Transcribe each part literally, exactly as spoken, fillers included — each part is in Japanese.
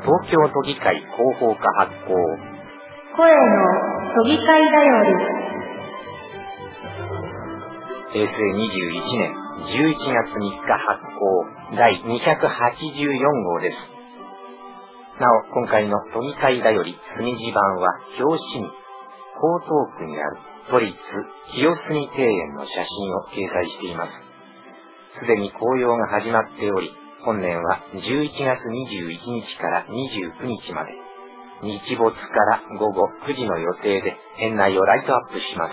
東京都議会広報課発行。 声の都議会だより。 へいせいにじゅういちねんじゅういちがつみっか発行だいにひゃくはちじゅうよんごうです。なお、今回の都議会だより隅地版は表紙に江東区にある都立清澄庭園の写真を掲載しています。すでに紅葉が始まっており、本年はじゅういちがつにじゅういちにちからにじゅうくにちまで、日没からごごくじの予定で園内をライトアップします。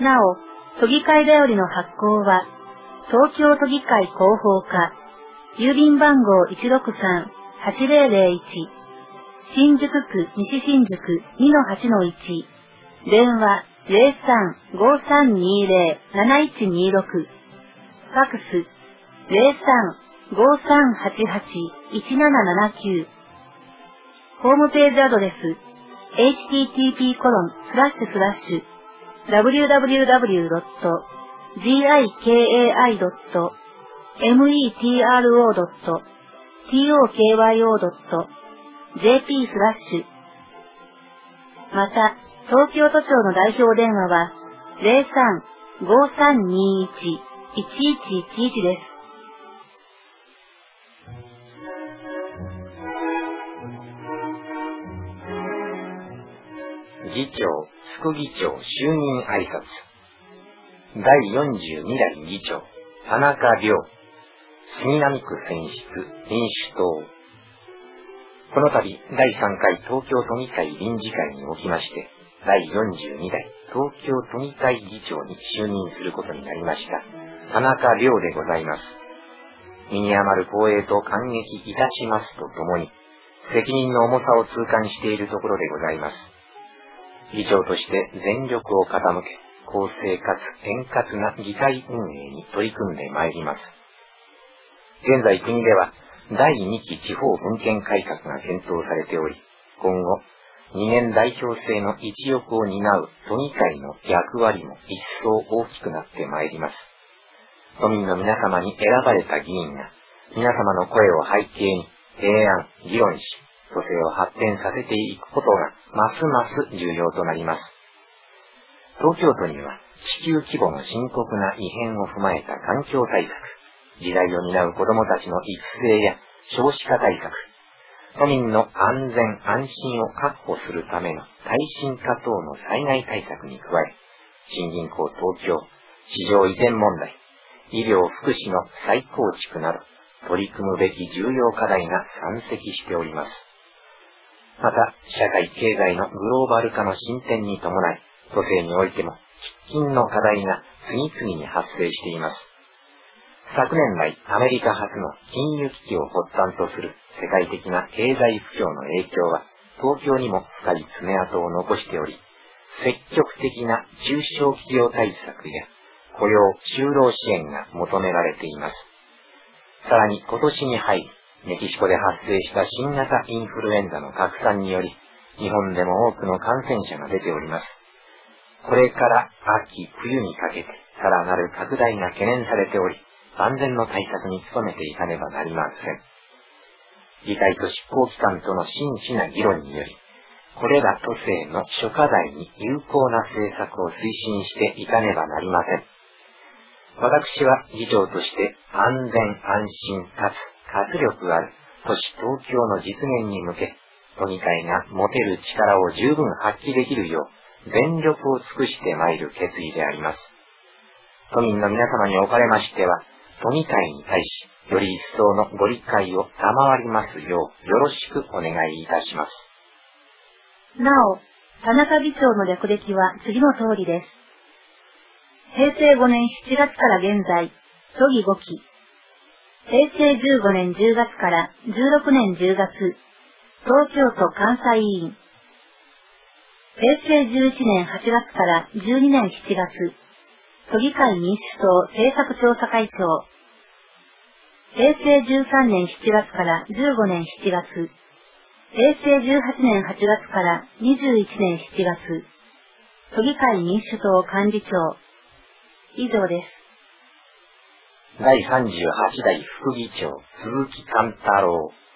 なお、都議会だよりの発行は、東京都議会広報課、郵便番号 いちろくさんはちぜろぜろいち、新宿区西新宿 にのはちのいち、電話 ゼロさん ごさんにゼロ なないちにろく、ファクスゼロさん ごさんはちはち いちななななきゅう、ホームページアドレス エイチティーティーピーコロンスラッシュスラッシュダブリューダブリューダブリュードットジーアイケーエーアイドットエムイーティーアールオードットティーオーケーワイオードットジェーピースラッシュ。また、東京都庁の代表電話はゼロさん ごさんにいち いちいちいちいちです。 議長、副議長就任挨拶。だいよんじゅうにだい議長、田中良、杉並区選出、民主党。この度、だいさんかい東京都議会臨時会におきまして、だいよんじゅうにだい東京都議会議長に就任することになりました、田中良でございます。身に余る光栄と感激いたしますとともに、責任の重さを痛感しているところでございます。議長として全力を傾け、公正かつ円滑な議会運営に取り組んでまいります。現在国ではだいにき地方分権改革が検討されており、今後二元代表制の一翼を担う都議会の役割も一層大きくなってまいります。都民の皆様に選ばれた議員が皆様の声を背景に提案、議論し、都政を発展させていくことがますます重要となります。東京都には地球規模の深刻な異変を踏まえた環境対策、時代を担う子どもたちの育成や少子化対策、都民の安全安心を確保するための耐震化等の災害対策に加え、新銀行東京、市場移転問題、医療福祉の再構築など、取り組むべき重要課題が山積しております。また、社会経済のグローバル化の進展に伴い、都政においても喫緊の課題が次々に発生しています。昨年来、アメリカ初の金融危機を発端とする世界的な経済不況の影響は、東京にも深い爪痕を残しており、積極的な中小企業対策や雇用就労支援が求められています。さらに今年に入り、メキシコで発生した新型インフルエンザの拡散により、日本でも多くの感染者が出ております。これから秋、冬にかけてさらなる拡大が懸念されており、万全の対策に努めていかねばなりません。議会と執行機関との真摯な議論により、これら都政の諸課題に有効な政策を推進していかねばなりません。私は議長として安全安心かつ活力ある都市東京の実現に向け、都議会が持てる力を十分発揮できるよう全力を尽くしてまいる決意であります。都民の皆様におかれましては、都議会に対し、より一層のご理解を賜りますよう、よろしくお願いいたします。 なお、田中議長の略歴は次の通りです。へいせいごねんしちがつから現在、都議ごき。へいせいじゅうごねんじゅうがつからじゅうろくねんじゅうがつ、東京都監査委員。へいせいじゅういちねんはちがつからじゅうにねんしちがつ、都議会民主党政策調査会長。へいせいじゅうさんねんしちがつからじゅうごねんしちがつ、へいせいじゅうはちねんはちがつからにじゅういちねんしちがつ、都議会民主党幹事長。以上です。 だいさんじゅうはちだい副議長、鈴木貫太郎。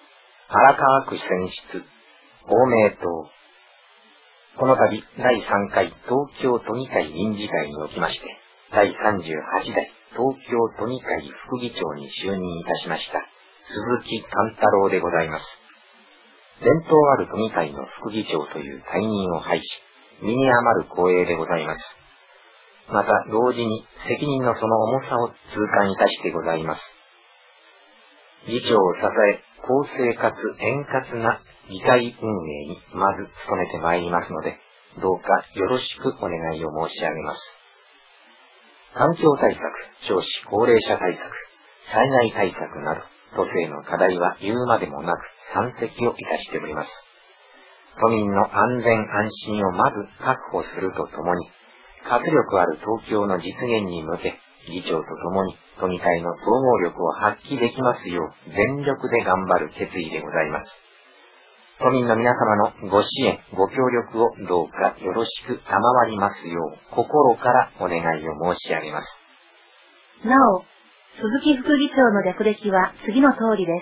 荒川区選出、公明党。この度、だいさんかい東京都議会臨時会におきまして、だいさんじゅうはちだい東京都議会副議長に就任いたしました、鈴木貫太郎でございます。伝統ある都議会の副議長という大任を拝し、身に余る光栄でございます。また、同時に責任のその重さを痛感いたしてございます。議長を支え、公正かつ円滑な議会運営にまず努めてまいりますので、どうかよろしくお願いを申し上げます。環境対策、少子高齢者対策、災害対策など、都政の課題は言うまでもなく山積をいたしております。都民の安全安心をまず確保するとともに、活力ある東京の実現に向け、議長とともに都議会の総合力を発揮できますよう全力で頑張る決意でございます。都民の皆様のご支援、ご協力をどうかよろしく賜りますよう心からお願いを申し上げます。 なお、鈴木副議長の略歴は次の通りです。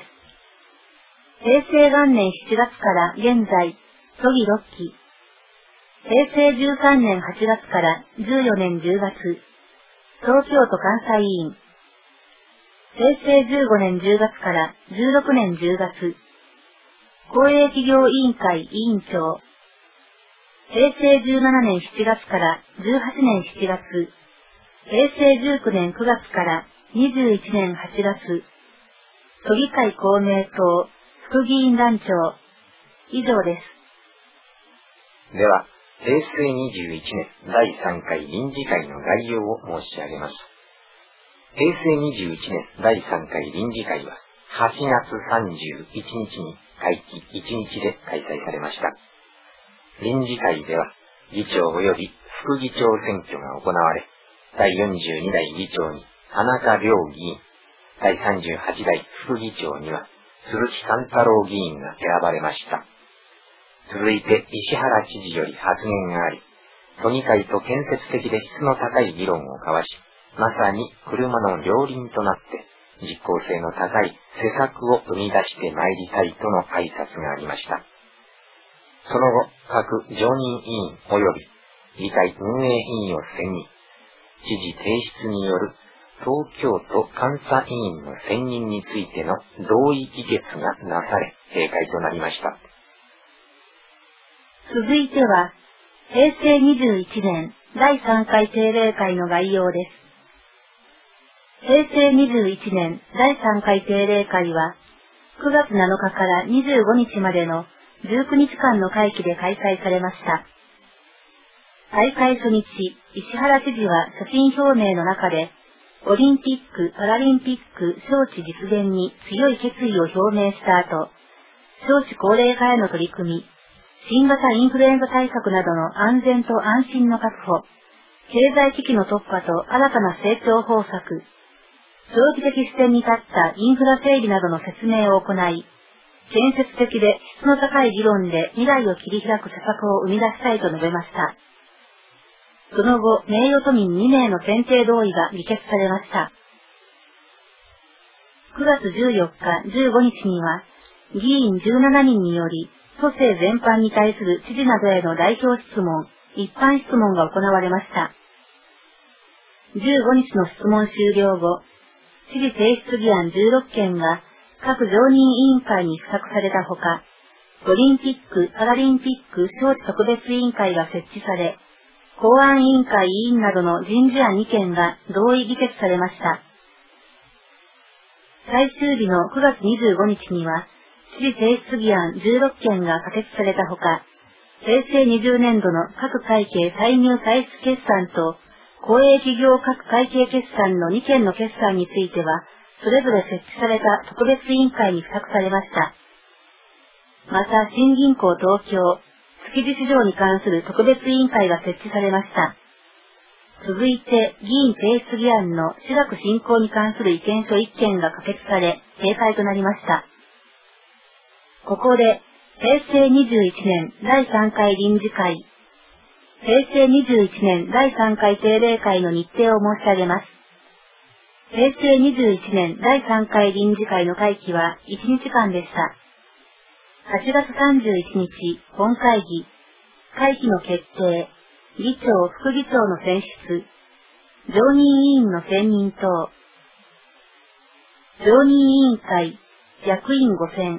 へいせいがんねんしちがつから現在、都議ろっき。へいせいじゅうさんねんはちがつからじゅうよねんじゅうがつ、東京都監査委員。へいせいじゅうごねんじゅうがつからじゅうろくねんじゅうがつ、公営企業委員会委員長。へいせいじゅうななねんしちがつからじゅうはちねんしちがつ、へいせいじゅうきゅうねんくがつからにじゅういちねんはちがつ、都議会公明党副議員団長。以上です。 では、へいせいにじゅういちねんだいさんかい臨時会の概要を申し上げます。へいせいにじゅういちねんだいさんかい臨時会ははちがつさんじゅういちにちに会期いちにちで開催されました。臨時会では議長及び副議長選挙が行われ、だいよんじゅうにだい議長に田中良議員、だいさんじゅうはちだい副議長には鈴木貫太郎議員が選ばれました。続いて石原知事より発言があり、都議会と建設的で質の高い議論を交わし、まさに車の両輪となって実効性の高い施策を生み出してまいりたいとの挨拶がありました。その後、各常任委員及び議会運営委員を選任、知事提出による東京都監査委員の選任についての同意議決がなされ、閉会となりました。 続いては、へいせいにじゅういちねんだいさんかい定例会の概要です。へいせいにじゅういちねんだいさんかい定例会は、くがつなのかからにじゅうごにちまでのじゅうくにちかんの会期で開催されました。大会初日、石原知事は所信表明の中で、オリンピック・パラリンピック招致実現に強い決意を表明した後、少子高齢化への取り組み、新型インフルエンザ対策などの安全と安心の確保、経済危機の突破と新たな成長方策、長期的視点に立ったインフラ整備などの説明を行い、建設的で質の高い議論で未来を切り開く施策を生み出したいと述べました。その後、名誉都民にめいの選定同意が議決されました。くがつじゅうよっか、じゅうごにちには、議員じゅうななにんにより、都政全般に対する知事などへの代表質問、一般質問が行われました。じゅうごにちの質問終了後、知事提出議案じゅうろっけんが各常任委員会に付託されたほか、オリンピック・パラリンピック招致特別委員会が設置され、公安委員会委員などの人事案にけんが同意議決されました。最終日のくがつにじゅうごにちには、知事提出議案じゅうろっけんが可決されたほか、へいせいにじゅうねんどの各会計歳入歳出決算と、公営企業各会計決算のにけんの決算については、それぞれ設置された特別委員会に付託されました。また、新銀行東京、築地市場に関する特別委員会が設置されました。続いて、議員提出議案の私学振興に関する意見書いっけんが可決され、閉会となりました。ここで、へいせいにじゅういちねんだいさんかい臨時会、へいせいにじゅういちねんだいさんかい定例会の日程を申し上げます。へいせいにじゅういちねんだいさんかい臨時会の会期はいちにちかんでした。 はちがつさんじゅういちにち本会議、会期の決定、議長・副議長の選出、常任委員の選任等、常任委員会、役員ごせん、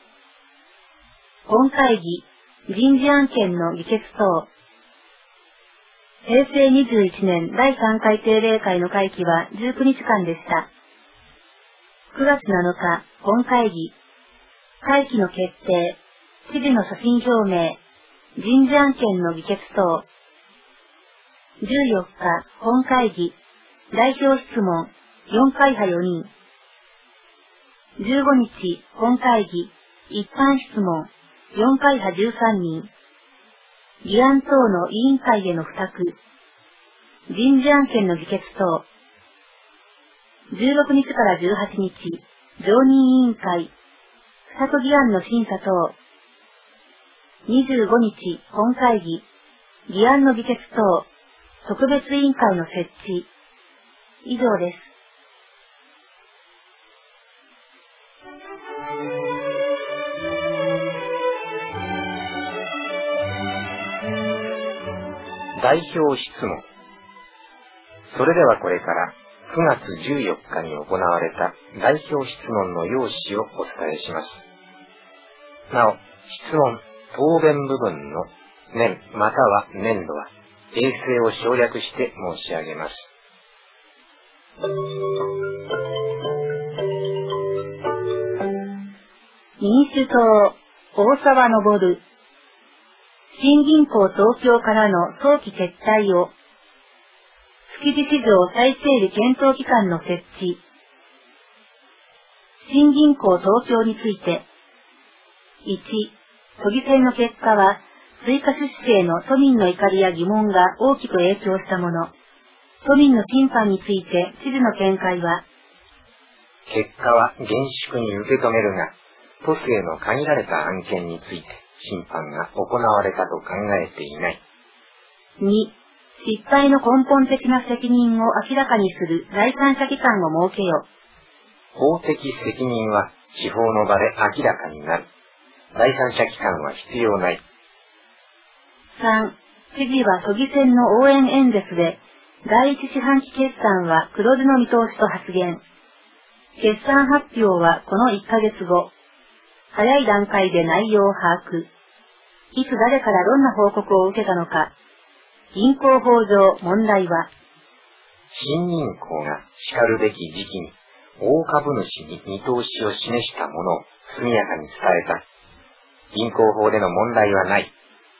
本会議、人事案件の議決等。へいせいにじゅういちねんだいさんかい定例会の会期はじゅうくにちかんでした。くがつなのか、本会議、会期の決定、知事の所信表明、人事案件の議決等。じゅうよっか、本会議、代表質問、よんかいはよにん。じゅうごにち、本会議、一般質問、よんかいはじゅうさんにん。議案等の委員会への付託。人事案件の議決等。じゅうろくにちからじゅうはちにち、常任委員会、付託議案の審査等。にじゅうごにち、本会議、議案の議決等、特別委員会の設置。以上です。 代表質問。それではこれからくがつじゅうよっかに行われた代表質問の要旨をお伝えします。なお、質問、答弁部分の年または年度は訂正を省略して申し上げます。 民主党、大沢昇。新銀行東京からの早期撤退を。築地市場再整理検討機関の設置。新銀行東京について。いち、都議選の結果は、追加出資への都民の怒りや疑問が大きく影響したもの。都民の審判について知事の見解は、 結果は厳粛に受け止めるが、都政の限られた案件について審判が行われたと考えていない。 に、失敗の根本的な責任を明らかにする第三者機関を設けよ。 法的責任は司法の場で明らかになる。第三者機関は必要ない。 さん、知事は都議選の応援演説で、第一四半期決算は黒字の見通しと発言。決算発表はこのいっかげつご。早い段階で内容を把握。いつ誰からどんな報告を受けたのか。銀行法上問題は、 新銀行が叱るべき時期に大株主に見通しを示したものを速やかに伝えた。銀行法での問題はない。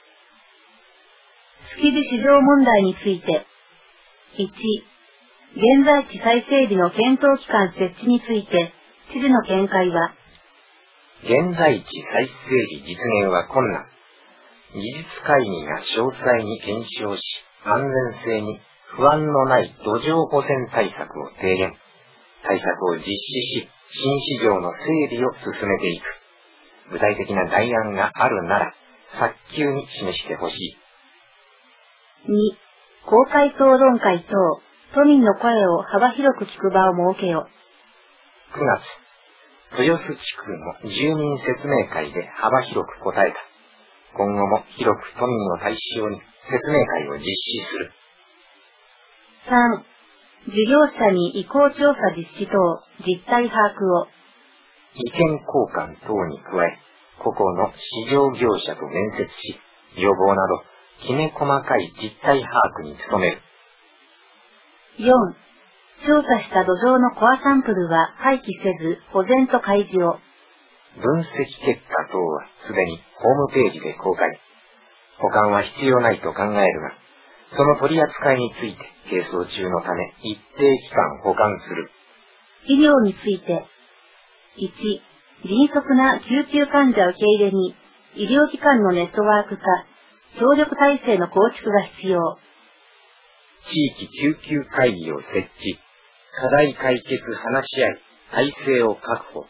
築地市場問題について。いち、現在地再整備の検討機関設置について、知事の見解は、 現在地再整備実現は困難。技術会議が詳細に検証し、安全性に不安のない土壌保全対策を提言。対策を実施し、新市場の整備を進めていく。具体的な代案があるなら、早急に示してほしい。 に、公開討論会等、都民の声を幅広く聞く場を設けよ。 くがつ、豊洲地区の住民説明会で幅広く答えた。今後も広く都民を対象に説明会を実施する。 さん、事業者に意向調査実施等、実態把握を。 意見交換等に加え、個々の市場業者と面接し、要望など、きめ細かい実態把握に努める。 よん、調査した土壌のコアサンプルは廃棄せず、保全と開示を。 分析結果等はすでにホームページで公開。保管は必要ないと考えるが、その取り扱いについて係争中のため一定期間保管する。 医療について。いち、迅速な救急患者受け入れに、医療機関のネットワーク化、協力体制の構築が必要。 地域救急会議を設置。課題解決話し合い、体制を確保。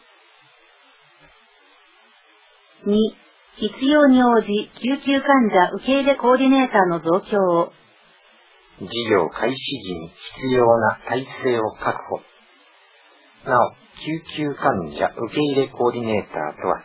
に、必要に応じ救急患者受け入れコーディネーターの増強を。 事業開始時に必要な体制を確保。なお、救急患者受け入れコーディネーターとは、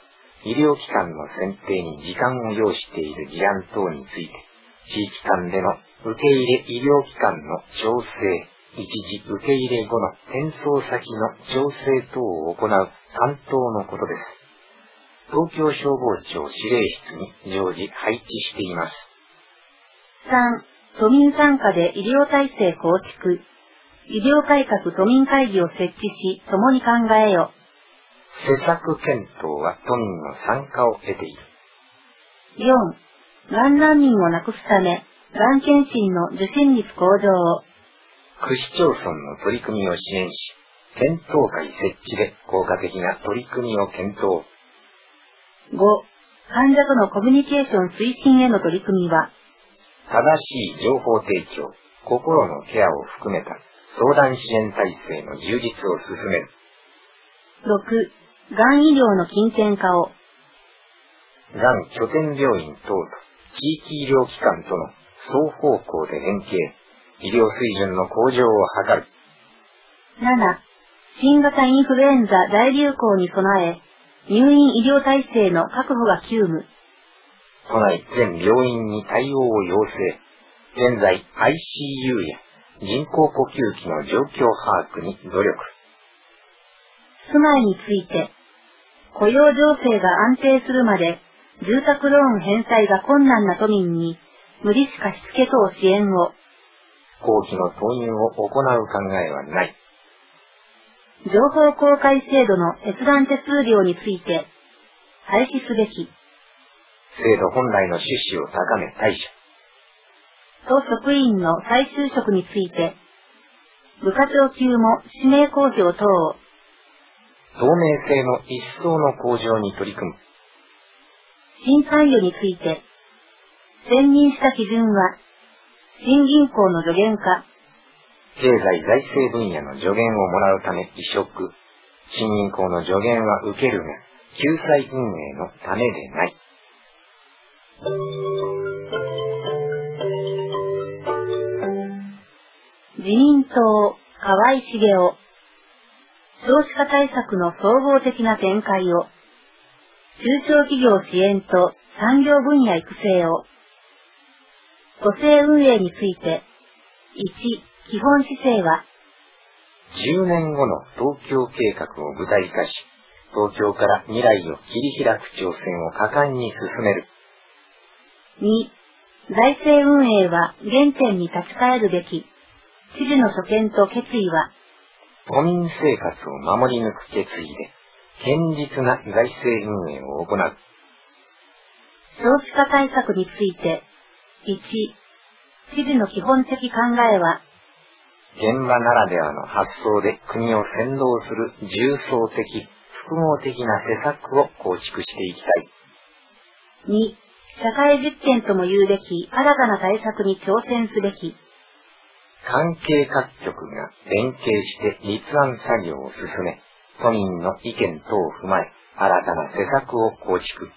医療機関の選定に時間を要している事案等について、地域間での受け入れ医療機関の調整、一時受け入れ後の転送先の調整等を行う担当のことです。東京消防庁司令室に常時配置しています。 さん. 都民参加で医療体制構築。医療改革都民会議を設置し、共に考えよ。 施策検討は都民の参加を得ている。 よん. がん難民をなくすため、がん検診の受診率向上を。 区市町村の取り組みを支援し、検討会設置で効果的な取り組みを検討。 ご. 患者とのコミュニケーション推進への取り組みは、 正しい情報提供、心のケアを含めた相談支援体制の充実を進める。 ろく. がん医療の近辺化を。 がん拠点病院等と地域医療機関との双方向で連携、医療水準の向上を図る。 なな. 新型インフルエンザ大流行に備え、入院医療体制の確保が急務。 都内全病院に対応を要請。現在 アイシーユー や人工呼吸器の状況把握に努力。 住まいについて、雇用情勢が安定するまで、住宅ローン返済が困難な都民に、無利子貸付等支援を。 公費の投入を行う考えはない。 情報公開制度の閲覧手数料について、廃止すべき。 制度本来の趣旨を高め対処。 都職員の再就職について、部課長級も指名公表等を。 透明性の一層の向上に取り組む。 新参与について、選任した基準は、新銀行の助言か、 経済財政分野の助言をもらうため移植。新銀行の助言は受けるが、救済運営のためでない。 自民党、河合茂雄。少子化対策の総合的な展開を。中小企業支援と産業分野育成を。都政運営について、いち. 基本姿勢は、 じゅうねんごの東京計画を具体化し、東京から未来を切り開く挑戦を果敢に進める。 に. 財政運営は原点に立ち返るべき。知事の所見と決意は、 都民生活を守り抜く決意で、堅実な財政運営を行う。 少子化対策について、いち. 知事の基本的考えは、 現場ならではの発想で国を先導する重層的、複合的な施策を構築していきたい。 に. 社会実験とも言うべき新たな対策に挑戦すべき。 関係各局が連携して立案作業を進め、都民の意見等を踏まえ、新たな施策を構築。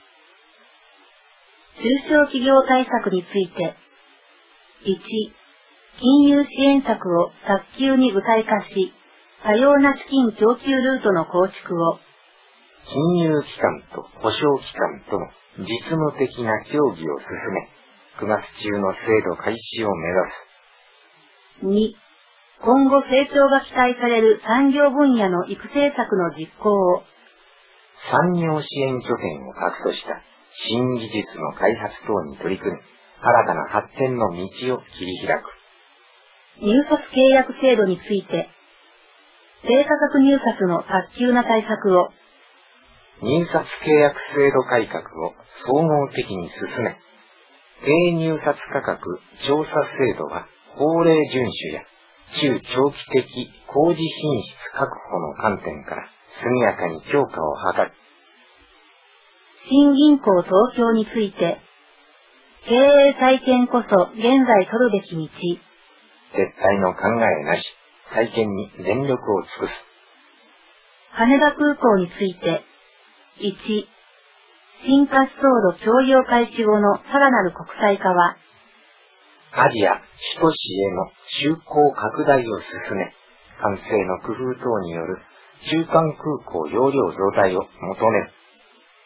中小企業対策について、いち. 金融支援策を早急に具体化し、多様な資金供給ルートの構築を。 金融機関と保証機関との実務的な協議を進め、くがつ中の制度開始を目指す。 に. 今後成長が期待される産業分野の育成策の実行を。 産業支援拠点を核とした新技術の開発等に取り組み、新たな発展の道を切り開く。 入札契約制度について、低価格入札の早急な対策を。 入札契約制度改革を総合的に進め、低入札価格調査制度は法令遵守や中長期的工事品質確保の観点から速やかに強化を図る。 新銀行東京について、経営再建こそ現在取るべき道。 撤退の考えなし、再建に全力を尽くす。 羽田空港について、いち. 新滑走路商業開始後のさらなる国際化は、 アジア首都市への就航拡大を進め、管制の工夫等による中間空港容量増大を求める。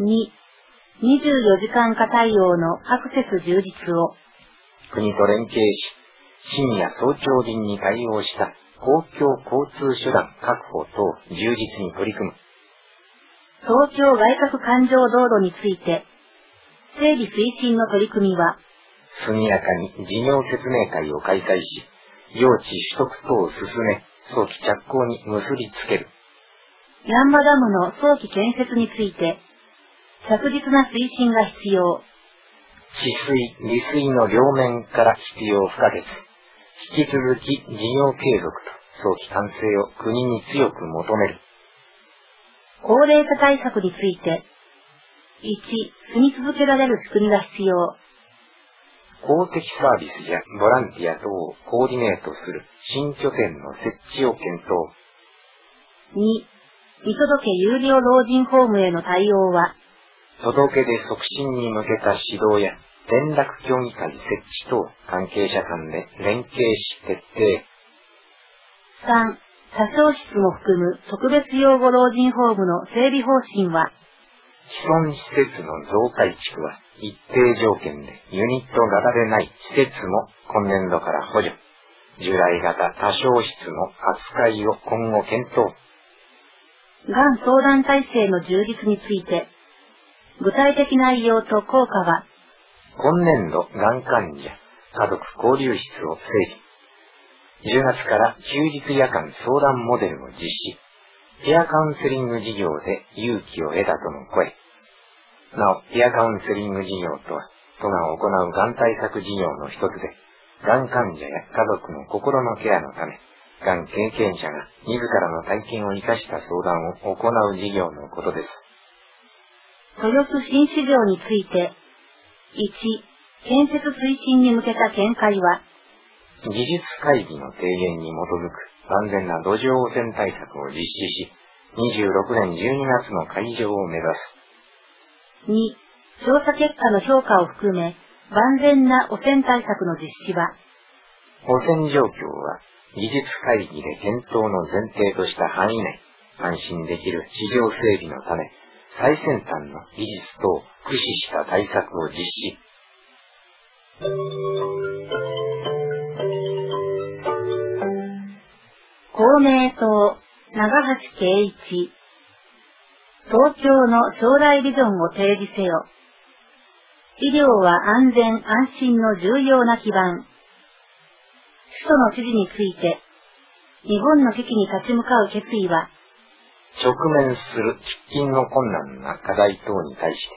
に、にじゅうよじかん化対応のアクセス充実を。 国と連携し、深夜早朝便に対応した公共交通手段確保等充実に取り組む。 東京外郭環状道路について、整備推進の取り組みは、 速やかに事業説明会を開催し、用地取得等を進め、早期着工に結びつける。 ヤンマダムの早期建設について、着実な推進が必要。 治水、利水の両面から必要不可欠。引き続き事業継続と早期完成を国に強く求める。 高齢化対策について、いち、住み続けられる仕組みが必要。 公的サービスやボランティア等をコーディネートする新拠点の設置を検討。 に、見届け有料老人ホームへの対応は、 届け出促進に向けた指導や連絡協議会設置等関係者間で連携し徹底。 さん、多床室も含む特別養護老人ホームの整備方針は、 既存施設の増改築は一定条件でユニット型でない施設も今年度から補助。従来型多床室の扱いを今後検討。 がん相談体制の充実について、具体的内容と効果は、 今年度がん患者家族交流室を整備。じゅうがつから休日夜間相談モデルを実施。ペアカウンセリング事業で勇気を得たとの声。なお、ペアカウンセリング事業とは、都が行うがん対策事業の一つで、がん患者や家族の心のケアのため、がん経験者が自らの体験を生かした相談を行う事業のことです。 豊洲新市場について、いち、建設推進に向けた見解は、 技術会議の提言に基づく万全な土壌汚染対策を実施し、にじゅうろくねんじゅうにがつの開場を目指す。 に、調査結果の評価を含め、万全な汚染対策の実施は、 汚染状況は技術会議で検討の前提とした範囲内、安心できる市場整備のため、最先端の技術等を駆使した対策を実施。 公明党、長橋圭一。東京の将来ビジョンを提示せよ。医療は安全安心の重要な基盤。首都の知事について、日本の危機に立ち向かう決意は、 直面する喫緊の困難な課題等に対して、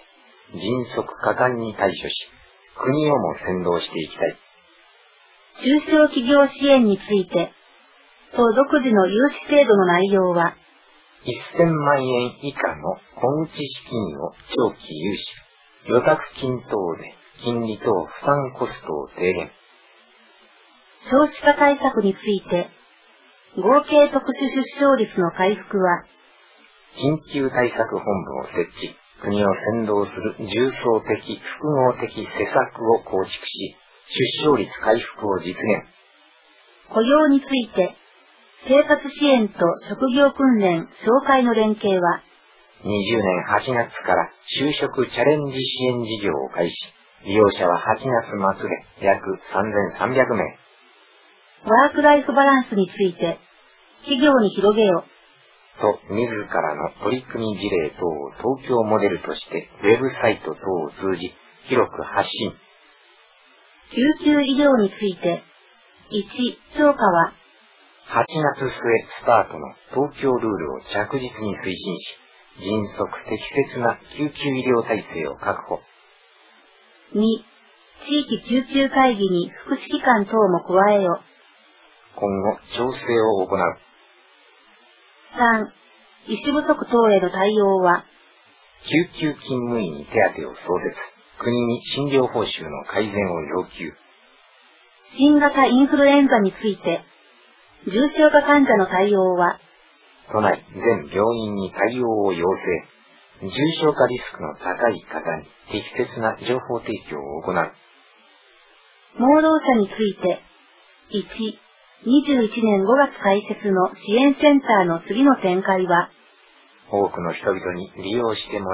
迅速果敢に対処し、国をも先導していきたい。 中小企業支援について、党独自の融資制度の内容は、 せんまんえん以下の小口資金を長期融資、予託金等で金利等負担コストを低減。 少子化対策について、合計特殊出生率の回復は、 緊急対策本部を設置、国を先導する重層的、複合的施策を構築し、出生率回復を実現。 雇用について、生活支援と職業訓練、紹介の連携は、 にじゅうねんはちがつから就職チャレンジ支援事業を開始。利用者ははちがつ末で約さんぜんさんびゃくめい。 ワークライフバランスについて、企業に広げよ。 と、自らの取り組み事例等を東京モデルとして、ウェブサイト等を通じ、広く発信。 救急医療について、いち、評価は、 はちがつ末スタートの東京ルールを着実に推進し、迅速適切な救急医療体制を確保。 に、地域救急会議に福祉機関等も加えよ。 今後、調整を行う。 さん、医師不足等への対応は、 救急勤務医に手当を創設、国に診療報酬の改善を要求。 新型インフルエンザについて、重症化患者の対応は、 都内全病院に対応を要請。重症化リスクの高い方に適切な情報提供を行う。 盲ろう者について、いち、にじゅういちねんごがつ開設の支援センターの次の展開は、 多くの人々に利用してもらい、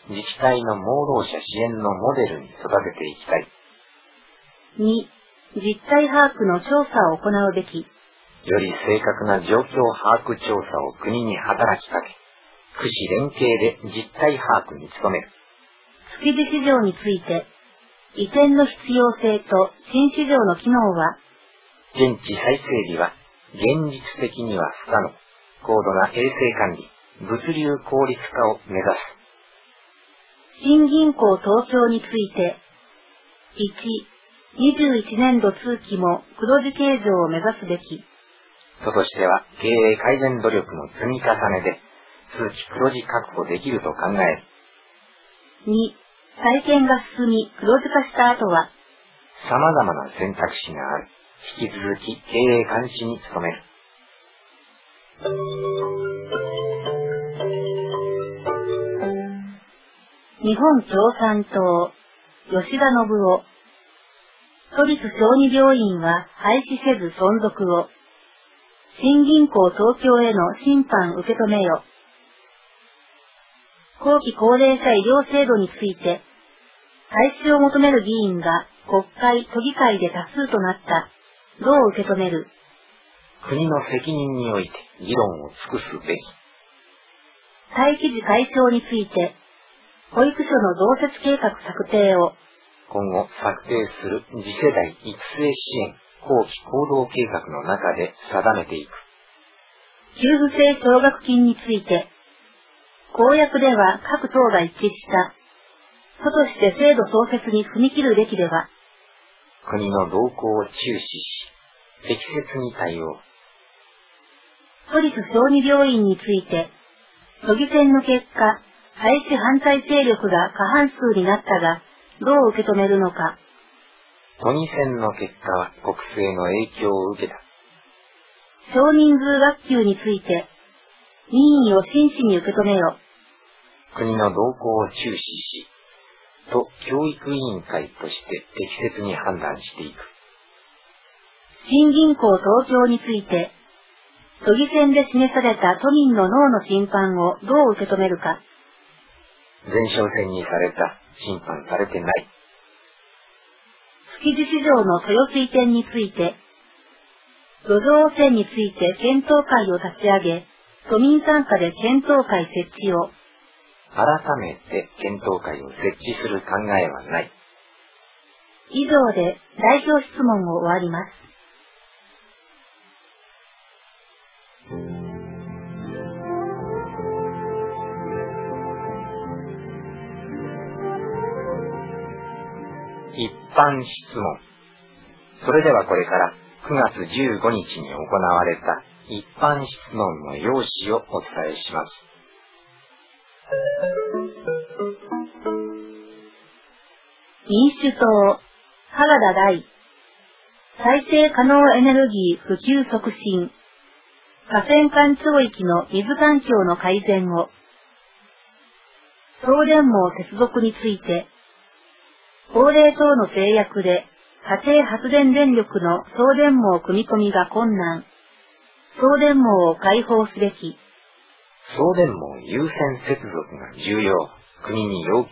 自治体の盲ろう者支援のモデルに育てていきたい。 に、実態把握の調査を行うべき。 より正確な状況把握調査を国に働きかけ、区市連携で実態把握に努める。 築地市場について、移転の必要性と新市場の機能は、 現地再整備は現実的には不可能。高度な衛生管理、物流効率化を目指す。新銀行東京について、いち、にじゅういちねんど通期も黒字計上を目指すべき。 都としては経営改善努力の積み重ねで、通期黒字確保できると考える。 に、再建が進み黒字化した後は、 様々な選択肢がある。引き続き経営監視に努める。 日本共産党、吉田信夫。都立小児病院は廃止せず存続を。新銀行東京への審判受け止めよ。後期高齢者医療制度について、廃止を求める議員が国会、都議会で多数となった。どう受け止める？ 国の責任において議論を尽くすべき。 待機児解消について、保育所の増設計画策定を。 今後策定する次世代育成支援後期行動計画の中で定めていく。 給付制奨学金について、公約では各党が一致した。都として制度創設に踏み切るべきでは。 国の動向を注視し、適切に対応。 都立小児病院について、都議選の結果、廃止反対勢力が過半数になったが、どう受け止めるのか。 都議選の結果は国政の影響を受けた。 少人数学級について、民意を真摯に受け止めよ。 国の動向を注視し、都教育委員会として適切に判断していく。 新銀行東京について、都議選で示された都民の脳の審判をどう受け止めるか。 前哨戦にされた、審判されてない。 築地市場の豊洲移転について、路上汚染について検討会を立ち上げ、都民参加で検討会設置を。 改めて検討会を設置する考えはない。 以上で代表質問を終わります。 一般質問。それではこれからくがつじゅうごにちに行われた一般質問の要旨をお伝えします。 民主党、原田大。再生可能エネルギー普及促進。河川間潮域の水環境の改善を。送電網接続について、法令等の制約で家庭発電電力の送電網組み込みが困難。送電網を開放すべき。 送電網優先接続が重要。国に要求。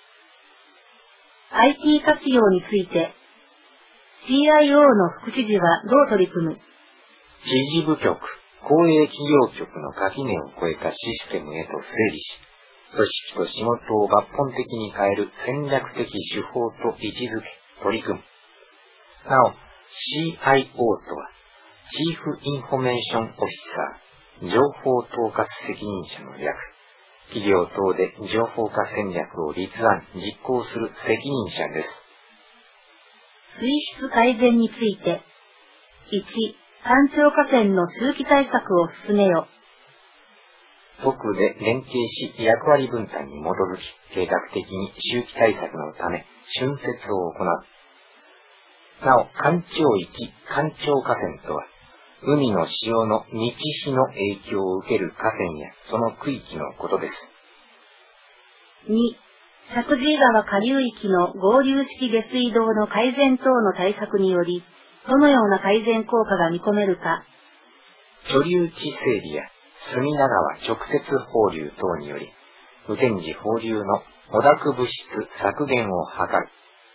アイティー 活用について、シーアイオー の副知事はどう取り組む？ 知事部局、公営企業局の垣根を越えたシステムへと整理し、組織と仕事を抜本的に変える戦略的手法と位置づけ、取り組む。なお、シーアイオー とは、チーフインフォメーションオフィサー、情報統括責任者の略。企業等で情報化戦略を立案、実行する責任者です。 水質改善について、いち、干潮河川の周期対策を進めよ。 都区で連携し役割分担に基づき、計画的に周期対策のため、浚渫を行う。なお、干潮域、干潮河川とは、海の潮の満ち干の影響を受ける河川やその区域のことです。 に、石神井川下流域の合流式下水道の改善等の対策により、どのような改善効果が見込めるか。 貯留地整備や隅田川直接放流等により、雨天時放流の汚濁物質削減を図る。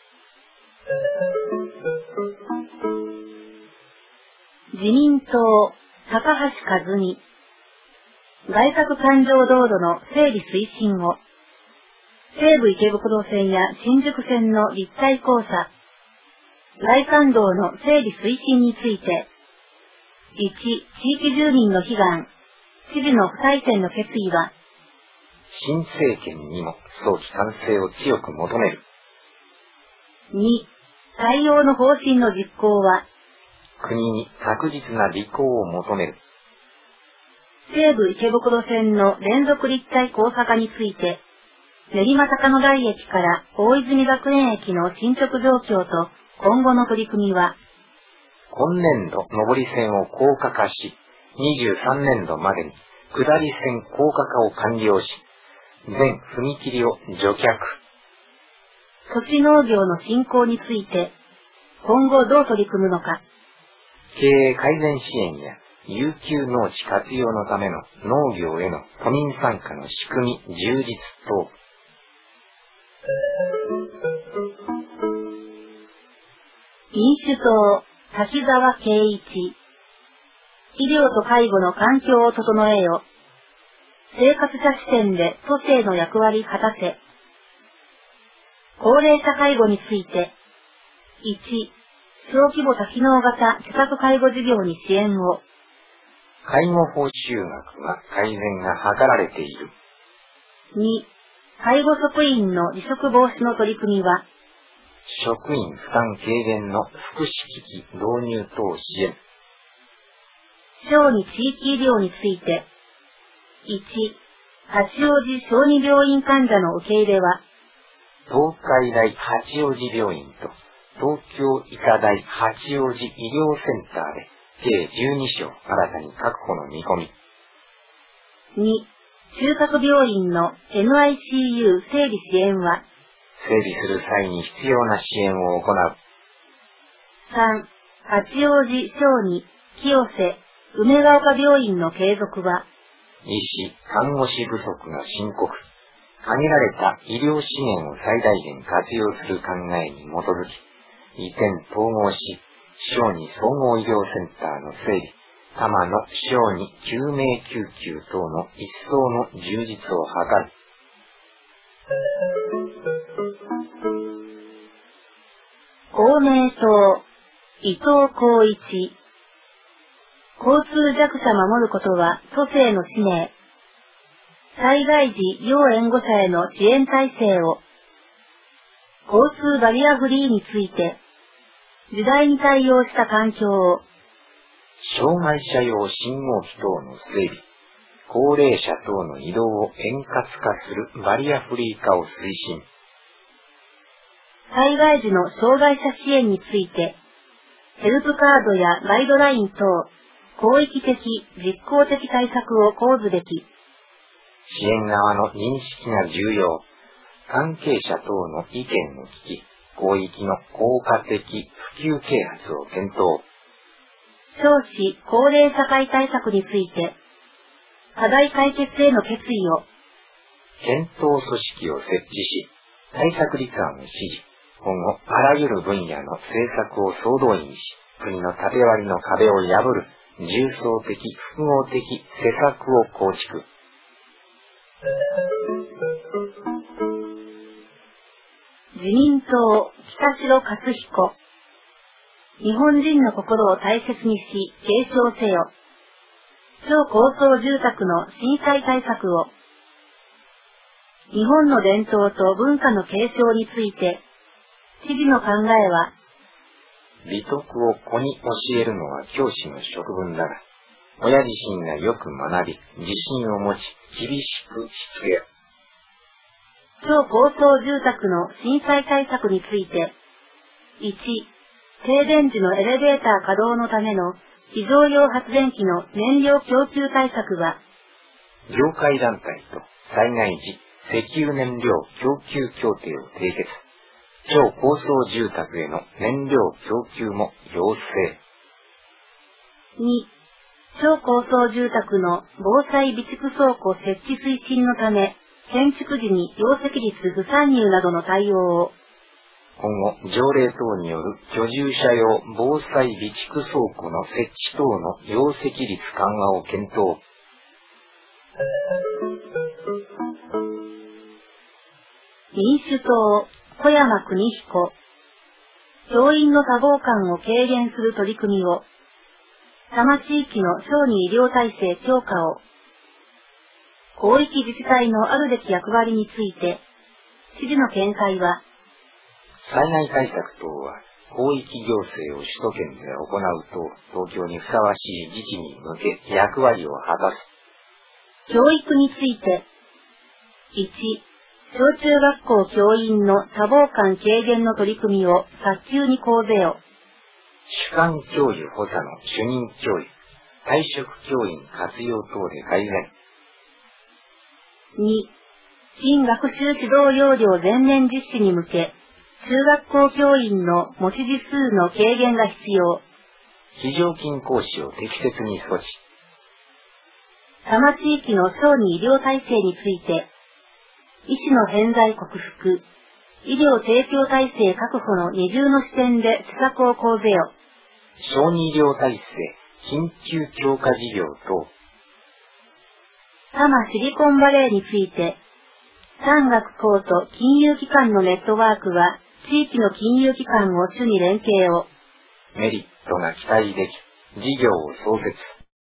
自民党、高橋和美。外郭環状道路の整備推進を。西武池袋線や新宿線の立体交差。外環道の整備推進について。いち、地域住民の悲願。知事の不退転の決意は。 新政権にも早期完成を強く求める。 に、採用の方針の実行は。 国に確実な履行を求める。 西武池袋線の連続立体交差化について、練馬高野台駅から大泉学園駅の進捗状況と今後の取り組みは、 今年度上り線を高架化し、にじゅうさんねんどまでに下り線高架化を完了し、全踏切を除却。 都市農業の振興について、今後どう取り組むのか。 経営改善支援や有給農地活用のための農業への都民参加の仕組み充実等。 民主党、滝沢圭一。医療と介護の環境を整えよ。生活者視点で都政の役割果たせ。高齢者介護について。いち、小規模多機能型自宅介護事業に支援を。 介護報酬額は改善が図られている。 に、介護職員の離職防止の取り組みは。 職員負担軽減の福祉機器導入等支援。 小児地域医療について。いち、八王子小児病院患者の受け入れは。 東海大八王子病院と東京医科大八王子医療センターで計じゅうにしょう新たに確保の見込み。 に、中核病院の エヌアイシーユー 整備支援は。 整備する際に必要な支援を行う。 さん、八王子小児、清瀬、梅ヶ丘病院の継続は。 医師、看護師不足が深刻。限られた医療資源を最大限活用する考えに基づき、移転統合し、小児総合医療センターの整備、多摩の小児救命救急等の一層の充実を図る。 公明党、伊藤浩一。交通弱者守ることは都政の使命。災害時要援護者への支援体制を。交通バリアフリーについて、時代に対応した環境を。 障害者用信号機等の整備、高齢者等の移動を円滑化するバリアフリー化を推進。 災害時の障害者支援について、ヘルプカードやガイドライン等、広域的、実効的対策を講ずべき。 支援側の認識が重要。関係者等の意見を聞き、広域の効果的普及啓発を検討。 少子高齢社会対策について、課題解決への決意を。 検討組織を設置し、対策立案を指示。今後、あらゆる分野の政策を総動員し、国の縦割りの壁を破る重層的、複合的施策を構築。 自民党、北城克彦。日本人の心を大切にし、継承せよ。超高層住宅の震災対策を。日本の伝統と文化の継承について、知事の考えは、 美徳を子に教えるのは教師の職分だが、親自身がよく学び、自信を持ち、厳しくしつける。 超高層住宅の震災対策について、いち、停電時のエレベーター稼働のための非常用発電機の燃料供給対策は、 業界団体と災害時石油燃料供給協定を締結。超高層住宅への燃料供給も要請。 に、超高層住宅の防災備蓄倉庫設置推進のため、 建築時に容積率不参入などの対応を、 今後、条例等による居住者用防災備蓄倉庫の設置等の容積率緩和を検討。 民主党、小山邦彦。教員の多忙感を軽減する取り組みを、多摩地域の小児医療体制強化を、広域自治体のあるべき役割について、知事の見解は、 災害対策等は、広域行政を首都圏で行うと、東京にふさわしい自治に向け役割を果たす。 教育について、いち、小中学校教員の多忙感軽減の取り組みを早急に講ぜよ。 主幹教諭補佐の主任教諭、退職教員活用等で改善。 に、新学習指導要領全面実施に向け、中学校教員の持ち時数の軽減が必要。 非常勤講師を適切に措置。 多摩地域の小児医療体制について、医師の偏在克服、医療提供体制確保の二重の視点で施策を講ぜよ。 小児医療体制緊急強化事業等。 多摩シリコンバレーについて、産学校と金融機関のネットワークは、地域の金融機関を主に連携を。 メリットが期待でき、事業を創設。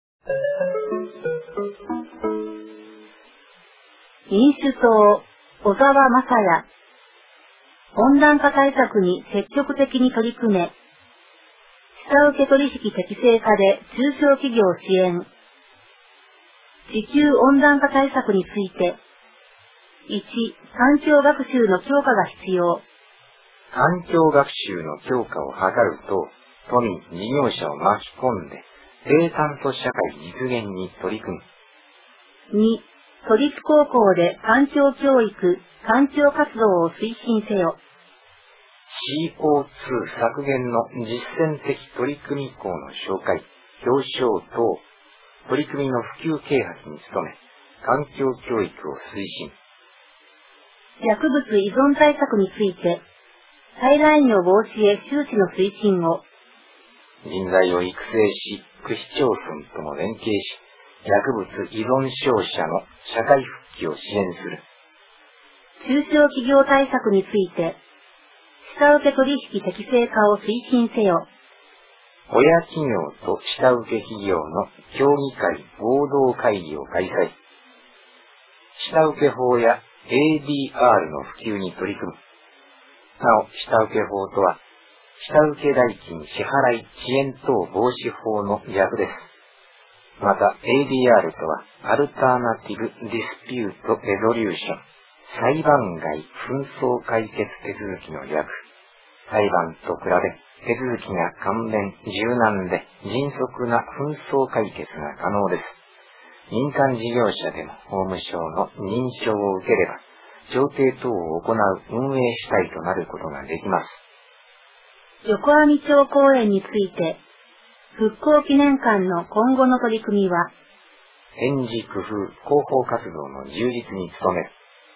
民主党、小沢雅也。温暖化対策に積極的に取り組め、下請け取引適正化で中小企業支援。地球温暖化対策について、いち、環境学習の強化が必要。 環境学習の強化を図ると、都民、事業者を巻き込んで、低炭素社会実現に取り組む。 に、都立高校で環境教育、環境活動を推進せよ。 シーオーツー 削減の実践的取り組み校の紹介、表彰等、取り組みの普及啓発に努め、環境教育を推進。 薬物依存対策について、再来尿防止へ周知の推進を。 人材を育成し、区市町村とも連携し、薬物依存症者の社会復帰を支援する。 中小企業対策について、下請け取引適正化を推進せよ。 親企業と下請け企業の協議会合同会議を開催。下請け法や エーディーアール の普及に取り組む。なお、下請け法とは、下請け代金支払い遅延等防止法の略です。また、エーディーアール とは、アルターナティブ・ディスピュート・レゾリューション、裁判外紛争解決手続きの略。裁判と比べ、手続きが簡便、柔軟で、迅速な紛争解決が可能です。民間事業者でも法務省の認証を受ければ、調停等を行う運営主体となることができます。 横網町公園について、復興記念館の今後の取り組みは、 展示工夫、広報活動の充実に努める。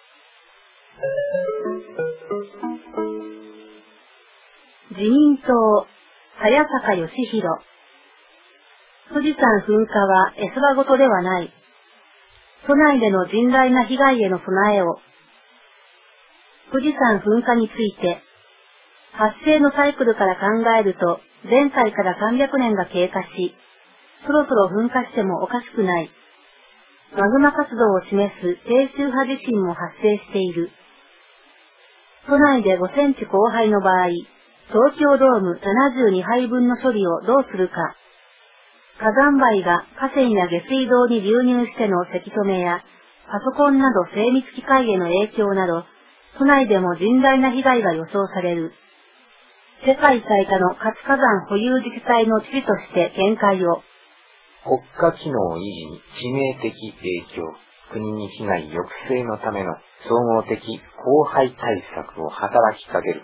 自民党、早坂義弘。富士山噴火は絵空事ではない。都内での甚大な被害への備えを。富士山噴火について、発生のサイクルから考えると、前回からさんびゃくねんが経過し、そろそろ噴火してもおかしくない。マグマ活動を示す低周波地震も発生している。都内でごセンチ降灰の場合、東京ドームななじゅうにはいぶんの処理をどうするか。火山灰が河川や下水道に流入してのせき止めや、パソコンなど精密機械への影響など、都内でも甚大な被害が予想される。世界最多の活火山保有自治体の知事として見解を。 国家機能維持に致命的影響、国に被害抑制のための総合的降灰対策を働きかける。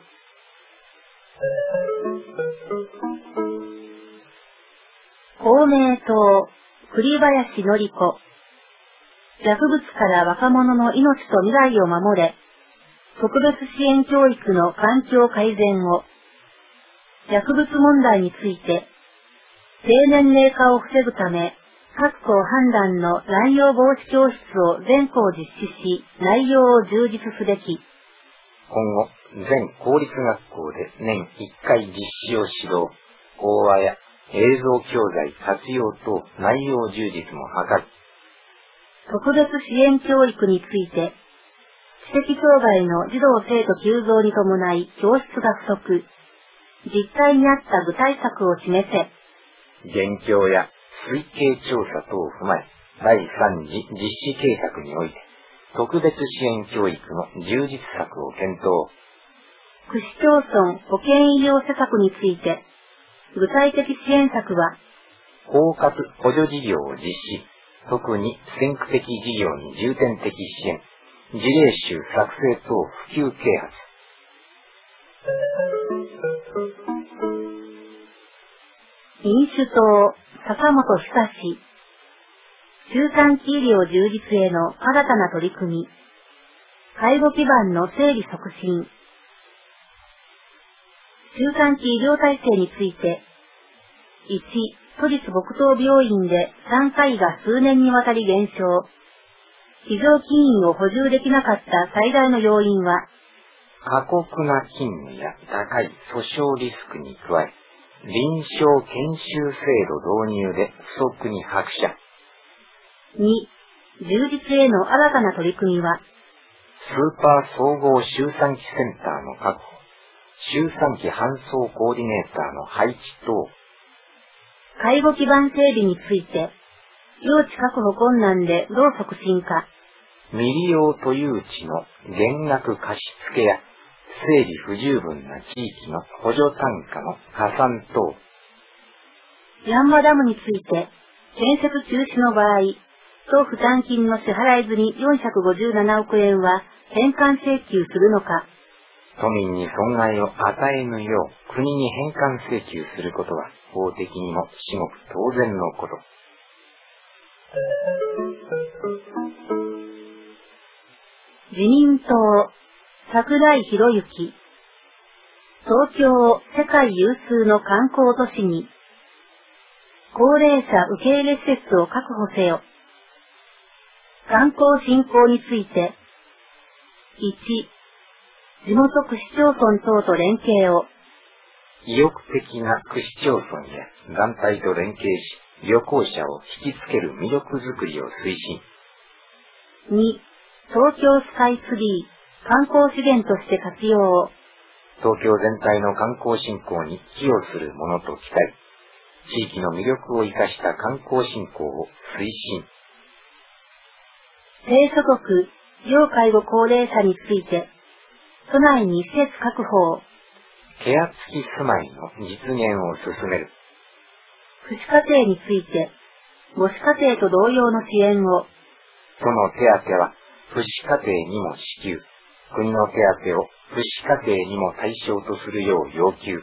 公明党、栗林典子。 薬物から若者の命と未来を守れ、特別支援教育の環境改善を、薬物問題について、低年齢化を防ぐため、各校判断の乱用防止教室を全校実施し、内容を充実すべき。 今後、全公立学校で年いっかい実施を指導、講話や映像教材活用等内容充実も図る。 特別支援教育について、知的障害の児童生徒急増に伴い教室が不足、実態に合った具体策を示せ。 現況や推計調査等を踏まえ、だいさん次実施計画において、特別支援教育の充実策を検討。 区市町村保健医療施策について、具体的支援策は、 包括補助事業を実施、特に先駆的事業に重点的支援、事例集作成等普及啓発。 民主党、笹本久。中短期医療充実への新たな取り組み。介護基盤の整理促進。中短期医療体制について、いち、都立木東病院で産科医が数年にわたり減少。非常勤員を補充できなかった最大の要因は、 過酷な勤務や高い訴訟リスクに加え、臨床研修制度導入で不足に拍車。 に、充実への新たな取り組みは、 スーパー総合周産期センターの確保、周産期搬送コーディネーターの配置等。 介護基盤整備について、用地確保困難でどう促進か。 未利用都有地の減額貸付や整理不十分な地域の補助単価の加算等。 ヤンマダムについて、建設中止の場合、当負担金の支払い済みよんひゃくごじゅうななおくえんは返還請求するのか。 都民に損害を与えぬよう国に返還請求することは法的にも至極当然のこと。 自民党、櫻井博之。東京を世界有数の観光都市に、高齢者受け入れ施設を確保せよ。観光振興について、いち、地元区市町村等と連携を。 意欲的な区市町村や団体と連携し、旅行者を引きつける魅力づくりを推進。 に、東京スカイツリー、観光資源として活用を。 東京全体の観光振興に寄与するものと期待。地域の魅力を生かした観光振興を推進。 低所得、要介護高齢者について、都内に施設確保を。 ケア付き住まいの実現を進める。 父子家庭について、母子家庭と同様の支援を。 その手当は、父子家庭にも支給。国の手当を父子家庭にも対象とするよう要求。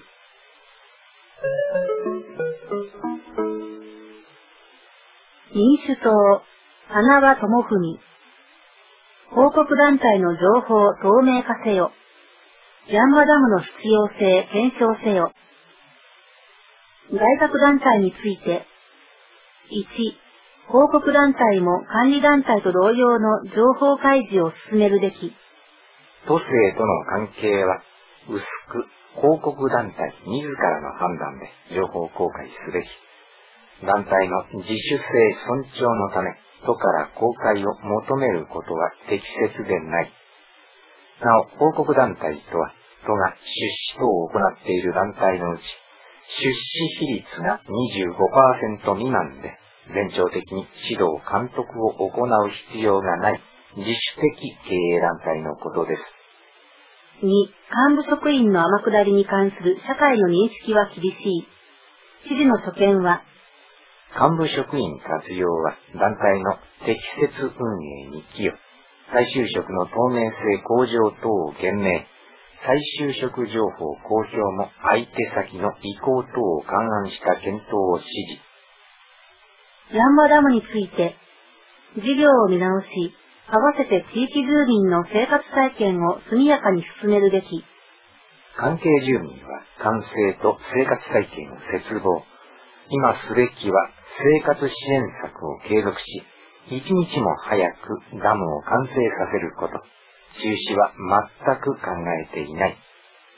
民主党、花輪智文。広告団体の情報を透明化せよ。ヤンマダムの必要性検証せよ。外郭団体について、いち、広告団体も管理団体と同様の情報開示を進めるべき。 都政との関係は薄く広告団体自らの判断で情報公開すべき。団体の自主性尊重のため都から公開を求めることは適切でない。なお、広告団体とは都が出資等を行っている団体のうち出資比率が にじゅうごパーセント 未満で全庁的に指導監督を行う必要がない自主的経営団体のことです。 に、幹部職員の天下りに関する社会の認識は厳しい。指示の所見は、 幹部職員活用は団体の適切運営に寄与、再就職の透明性向上等を言明、再就職情報公表も相手先の意向等を勘案した検討を指示。 ヤンマダムについて、 事業を見直し、合わせて地域住民の生活再建を速やかに進めるべき。 関係住民は完成と生活再建を切望。今すべきは生活支援策を継続し、一日も早くダムを完成させること。中止は全く考えていない。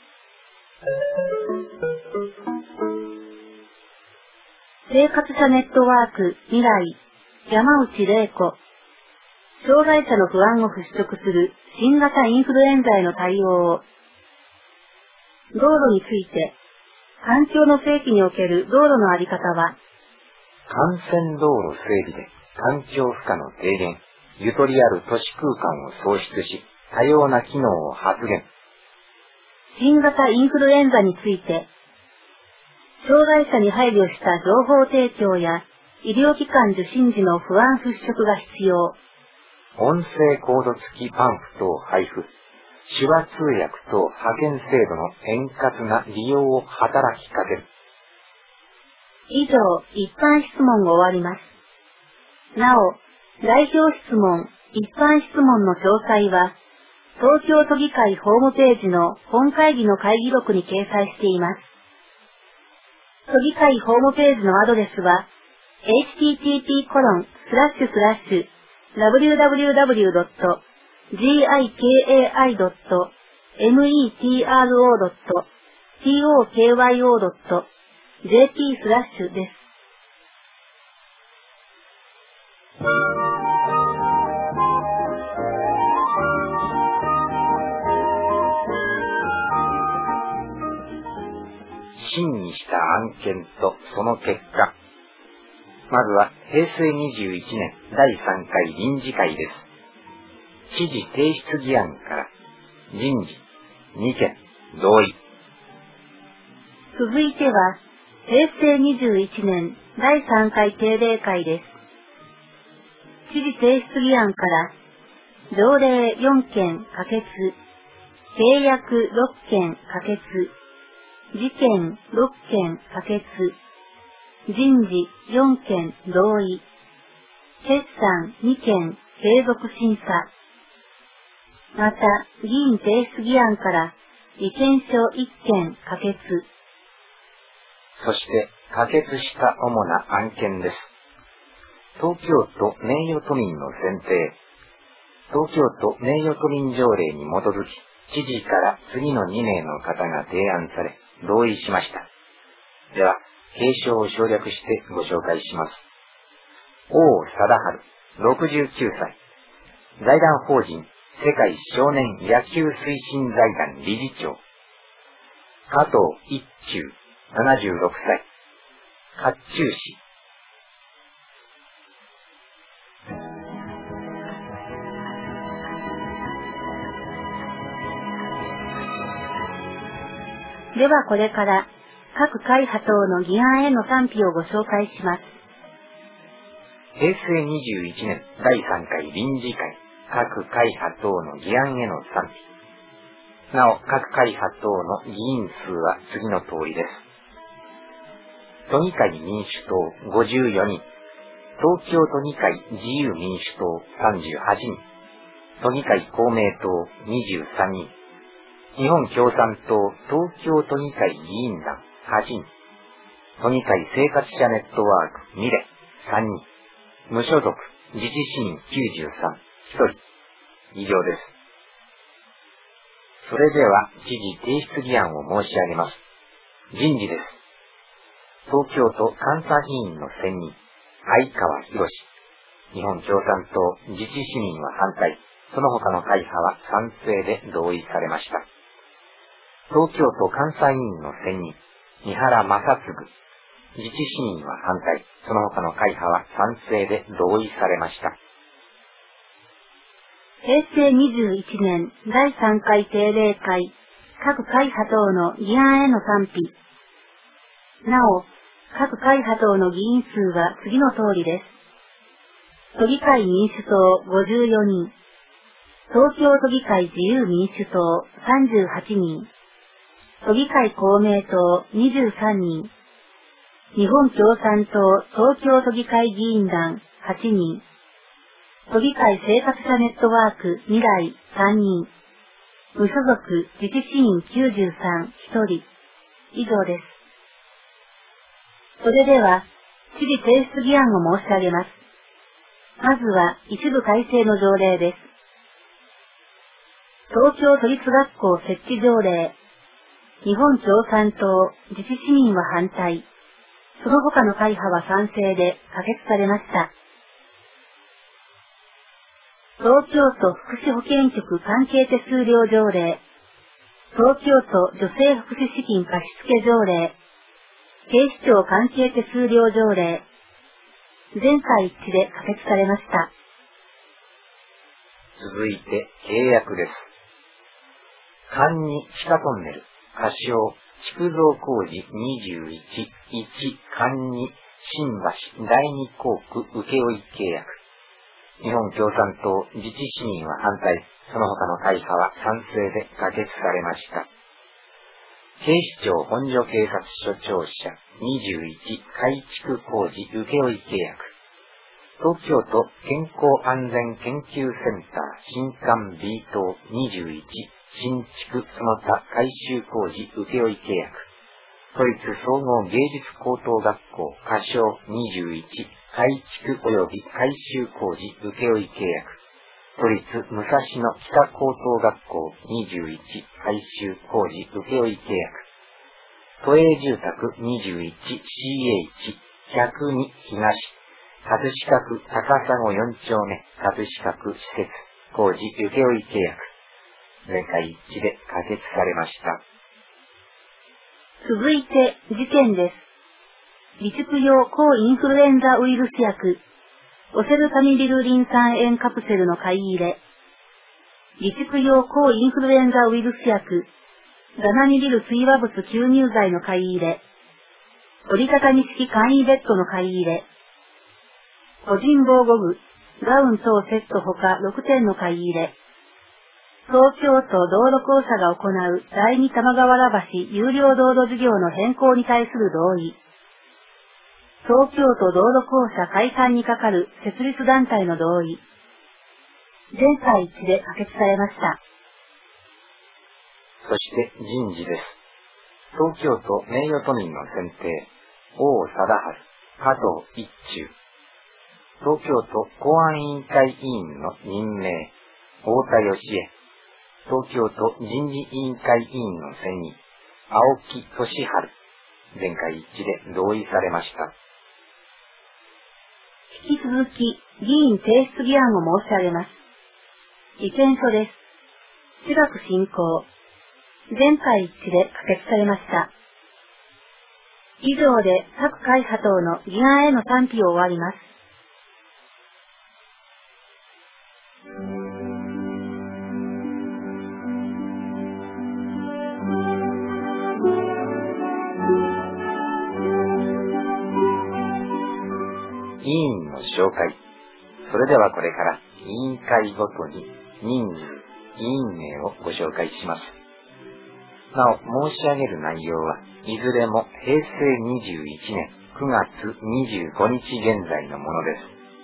生活者ネットワーク未来、山内玲子。障害者の不安を払拭する新型インフルエンザへの対応を。道路について、環境の整備における道路のあり方は、 幹線道路整備で環境負荷の低減、ゆとりある都市空間を創出し、多様な機能を発現。 新型インフルエンザについて、障害者に配慮した情報提供や医療機関受診時の不安払拭が必要。 音声コード付きパンフ等配布、手話通訳等派遣制度の円滑な利用を働きかける。 以上、一般質問が終わります。なお、代表質問、一般質問の詳細は、東京都議会ホームページの本会議の会議録に掲載しています。都議会ホームページのアドレスは、エイチティーティーピーコロンスラッシュスラッシュダブリューダブリューダブリュードットジーアイケーエーアイドットメトロドットトーキョドットジェーピースラッシュです。 審議した案件とその結果。まずはへいせいにじゅういちねんだいさんかい臨時会です。知事提出議案から人事にけん同意。 続いてはへいせいにじゅういちねんだいさんかい定例会です。知事提出議案から条例よんけん可決、契約ろっけん可決、事件ろっけん可決、人事よんけん同意、決算にけん継続審査。また、議員提出議案から意見書いっけん可決。 そして、可決した主な案件です。東京都名誉都民の選定。東京都名誉都民条例に基づき、知事から次のにめいの方が提案され、同意しました。では、継承を省略してご紹介します。王貞治、ろくじゅうきゅうさい。財団法人世界少年野球推進財団理事長。加藤一中、ななじゅうろくさい。甲冑市。 ではこれから各会派等の議案への賛否をご紹介します。 へいせいにじゅういちねんだいさんかい臨時会各会派等の議案への賛否。なお、各会派等の議員数は次の通りです。都議会民主党ごじゅうよにん、東京都議会自由民主党さんじゅうはちにん、都議会公明党にじゅうさんにん、日本共産党東京都議会議員団はちにん、都議会生活者ネットワークミレさんにん、無所属自治市民きゅうじゅうさん、ひとり。以上です。それでは知事提出議案を申し上げます。人事です。東京都監査委員の選任、相川博士。日本共産党自治市民は反対、その他の会派は賛成で同意されました。東京都監査委員の選任、三原正嗣。自治市民は反対、その他の会派は賛成で同意されました。 へいせいにじゅういちねんだいさんかい定例会各会派等の議案への賛否。なお、各会派等の議員数は次の通りです。都議会民主党ごじゅうよにん、東京都議会自由民主党さんじゅうはちにん、都議会公明党にじゅうさんにん、日本共産党東京都議会議員団はちにん、 都議会生活者ネットワーク未来さんにん、無所属自治市民きゅうじゅうさんひとり、以上です。それでは、知事提出議案を申し上げます。まずは、一部改正の条例です。東京都立学校設置条例。日本共産党、自治市民は反対。その他の会派は賛成で可決されました。東京都福祉保健局関係手数料条例。東京都女性福祉資金貸付条例。警視庁関係手数料条例。全会一致で可決されました。 続いて契約です。関に地下トンネル、仮称、築造工事にじゅういち、いち、関に、新橋、だいに工区請負契約。日本共産党、自治市民は反対、その他の会派は賛成で可決されました。警視庁本所警察署庁舎にじゅういち改築工事請負契約。東京都健康安全研究センター新館 B 棟にじゅういち新築その他改修工事請負契約。都立総合芸術高等学校仮称にじゅういち改築及び改修工事請負契約。都立武蔵野北高等学校にじゅういち改修工事請負契約。都営住宅にじゅういち シーエイチひゃくに 東葛飾区高砂よん丁目葛飾区施設工事請負契約。全会一致で可決されました。 続いて事件です。備蓄用抗インフルエンザウイルス薬オセルタミビルリン酸塩カプセルの買い入れ。備蓄用抗インフルエンザウイルス薬ダナミビル水和物吸入剤の買い入れ。折りたたみ式簡易ベッドの買い入れ。個人防護具、ガウン等セットほかろくてんの買い入れ。東京都道路公社が行う第二玉川原橋有料道路事業の変更に対する同意。東京都道路公社解散に係る設立団体の同意。全会一致で可決されました。 そして人事です。東京都名誉都民の選定、王貞治、加藤一中。東京都公安委員会委員の任命、太田義恵。東京都人事委員会委員の選任、青木俊治。全会一致で同意されました。 引き続き、議員提出議案を申し上げます。意見書です。私学進行。全会一致で可決されました。以上で各会派等の議案への賛否を終わります。 委員の紹介。それではこれから委員会ごとに人数、委員名をご紹介します。なお、申し上げる内容はいずれもへいせいにじゅういちねんくがつにじゅうごにち現在のものです。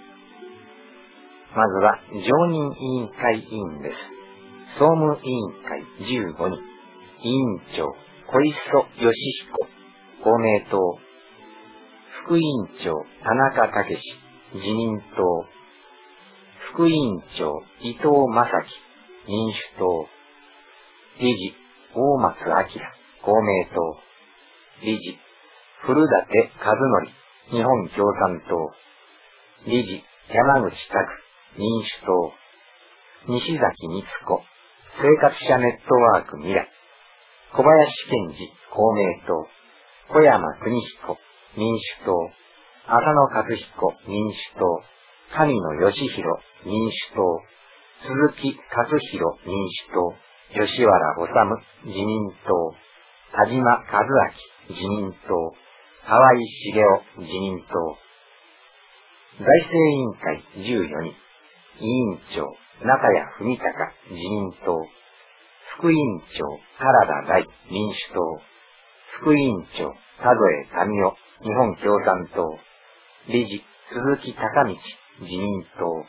まずは常任委員会委員です。総務委員会じゅうごにん。委員長、小磯義彦、公明党。副委員長、田中武史、自民党。副委員長、伊藤正樹、民主党。理事、大松明、公明党。理事、古舘和則、日本共産党。理事、山口拓、民主党。西崎光子、生活者ネットワーク未来。小林健二、公明党。小山邦彦、民主党。浅野和彦、民主党。神野義弘、民主党。鈴木和弘、民主党。吉原治、自民党。田島和明、自民党。河合茂雄、自民党。財政委員会じゅうよにん。委員長、中谷文隆、自民党。副委員長、原田大、民主党。副委員長、佐添民夫、日本共産党。理事、鈴木隆道、自民党。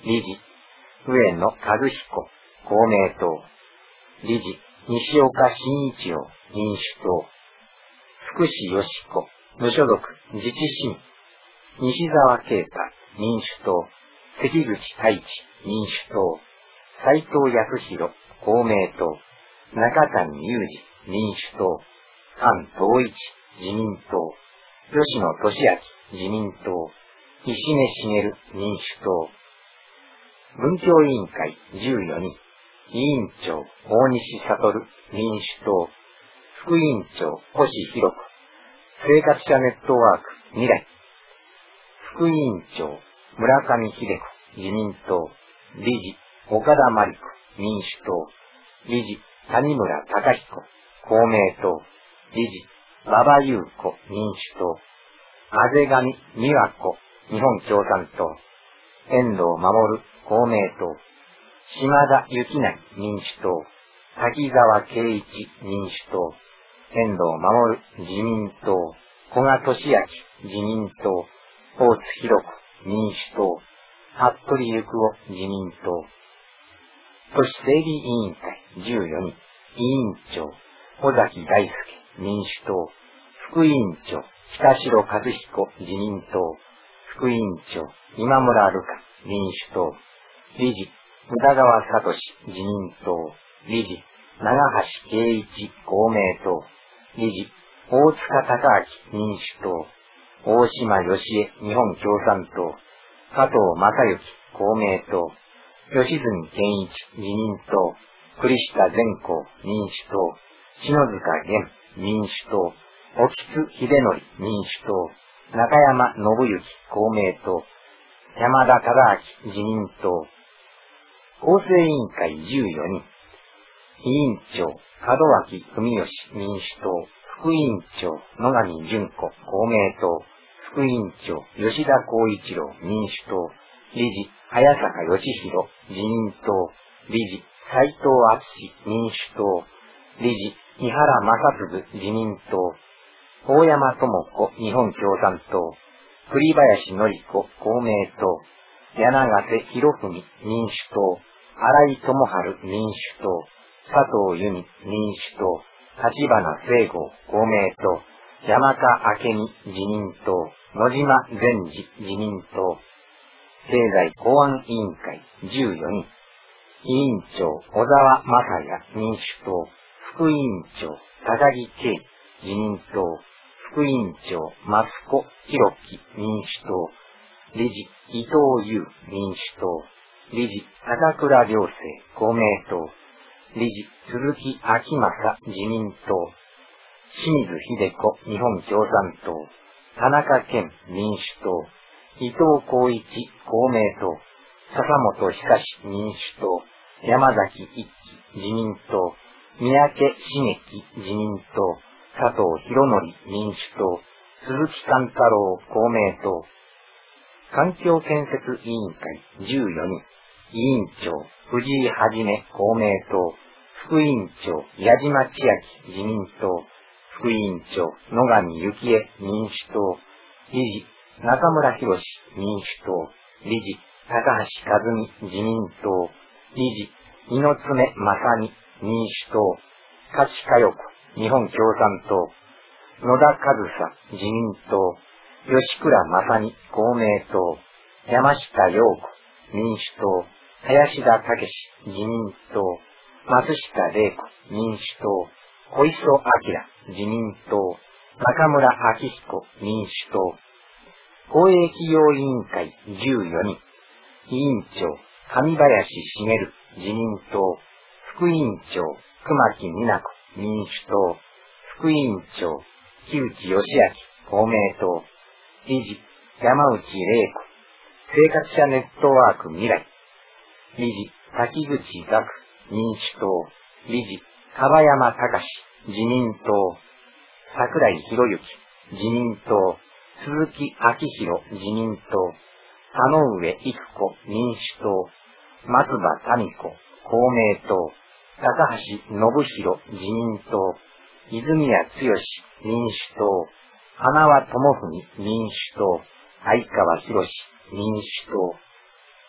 理事、上野和彦、公明党。理事、西岡慎一郎、民主党。福士よし子、無所属、自治市民。西澤啓太、民主党。関口太一、民主党。斉藤康弘、公明党。中谷裕二、民主党。菅統一、自民党。吉野俊明、自民党。石根茂、民主党。文教委員会じゅうよにん。委員長、大西悟、民主党。副委員長、星博子。生活者ネットワーク、未来。副委員長、村上秀子、自民党。理事、岡田真理子、民主党。理事、谷村隆彦、公明党。理事、馬場優子、民主党。あぜがみ美和子、日本共産党。遠藤守、公明党。島田幸成、民主党。滝沢圭一、民主党。遠藤守、自民党。古賀俊明、自民党。大津博子、民主党。服部幸夫、自民党。都市整備委員会じゅうよにん。委員長、尾崎大輔、民主党。副委員長、北城和彦、自民党。副委員長、今村瑠香、民主党。理事、宇田川聡、自民党。理事、長橋圭一、公明党。理事、大塚隆明、民主党。大島義恵、日本共産党。加藤正幸、公明党。吉住健一、自民党。栗下善光、民主党。篠塚源、民主党。興津秀則、民主党。中山信之、公明党。山田忠明、自民党。構成委員会じゅうよにん。委員長、門脇文義、民主党。副委員長、野上淳子、公明党。副委員長、吉田光一郎、民主党。理事、早坂義弘、自民党。理事、斉藤敦、民主党。理事、井原正嗣、自民党。大山智子、日本共産党。栗林典子、公明党。柳瀬博文、民主党。新井智春、民主党。佐藤由美、民主党。立花聖吾、公明党。山田明美、自民党。野島善治、自民党。経済公安委員会じゅうよにん。委員長、小沢正也、民主党。副委員長、高木圭、自民党。副委員長、益子弘樹、民主党。理事、伊藤優、民主党。理事、高倉良生、公明党。理事、鈴木昭正、自民党。清水秀子、日本共産党。田中健、民主党。伊藤浩一、公明党。笹本久志、民主党。山崎一樹、自民党。三宅茂樹、自民党。佐藤博則、民主党。鈴木貫太郎、公明党。環境建設委員会じゅうよにん。委員長、藤井はじめ、公明党。副委員長、矢島千秋、自民党。副委員長、野上幸恵、民主党。理事、中村博史、民主党。理事、高橋和美、自民党。理事、猪爪正美、民主党。勝佳代子、日本共産党。野田和沙、自民党。吉倉正美、公明党。山下陽子、民主党。林田武史、自民党。松下玲子、民主党。小磯明、自民党。中村明彦、民主党。公営企業委員会じゅうよにん。委員長、上林茂、自民党。副委員長、熊木美奈子、民主党。副委員長、木内義明、公明党。理事、山内玲子。生活者ネットワーク未来。理事、滝口岳、民主党。理事、樺山隆、自民党。桜井博之、自民党。鈴木昭弘、自民党。田上育子、民主党。松葉民子、公明党。高橋信弘、自民党。泉谷剛、民主党。花輪智文、民主党。相川博、民主党。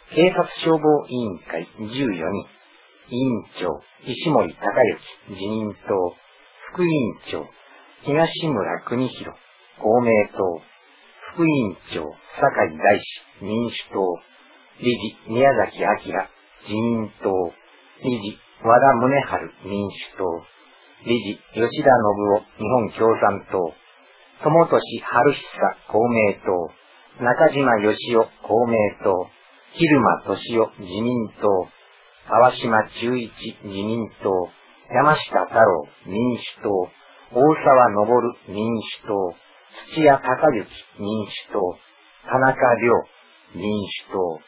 警察消防委員会じゅうよにん、委員長、石森隆之、自民党、副委員長、東村邦弘、公明党、副委員長、酒井大志、民主党、理事、宮崎明、自民党、理事、和田宗春、民主党、理事、吉田信夫、日本共産党、友俊春久、公明党、中島義夫、公明党、蛭間俊夫、自民党、川島忠一、自民党、山下太郎、民主党、大沢昇、民主党、土屋隆之、民主党、田中良、民主党。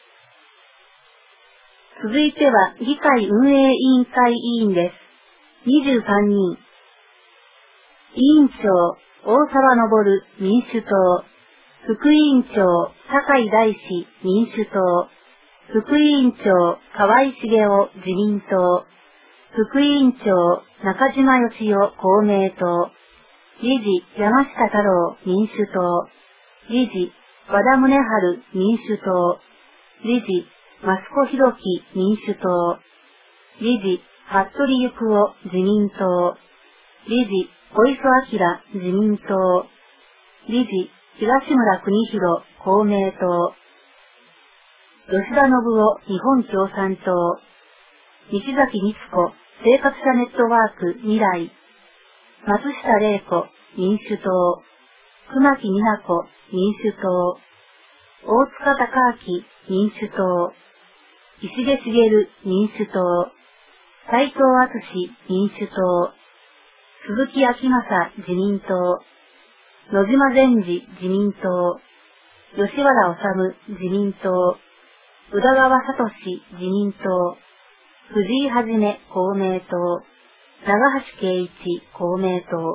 続いては議会運営委員会委員です。にじゅうさんにん。委員長、大沢昇、民主党。副委員長、酒井大志、民主党。副委員長、河合茂雄、自民党。副委員長、中島義夫、公明党。理事、山下太郎、民主党。理事、和田宗春、民主党。理事、益子弘樹、民主党。理事、服部幸夫、自民党。理事、小磯晃、自民党。理事、東村邦弘、公明党。吉田信夫、日本共産党。西崎光子、生活者ネットワーク未来。松下玲子、民主党。熊木美奈子、民主党。大塚孝明、民主党。石毛茂、民主党。斉藤敦、民主党。鈴木昭正、自民党。野島善治、自民党。吉原治、自民党。宇田川聡、自民党。藤井はじめ、公明党。長橋圭一、公明党。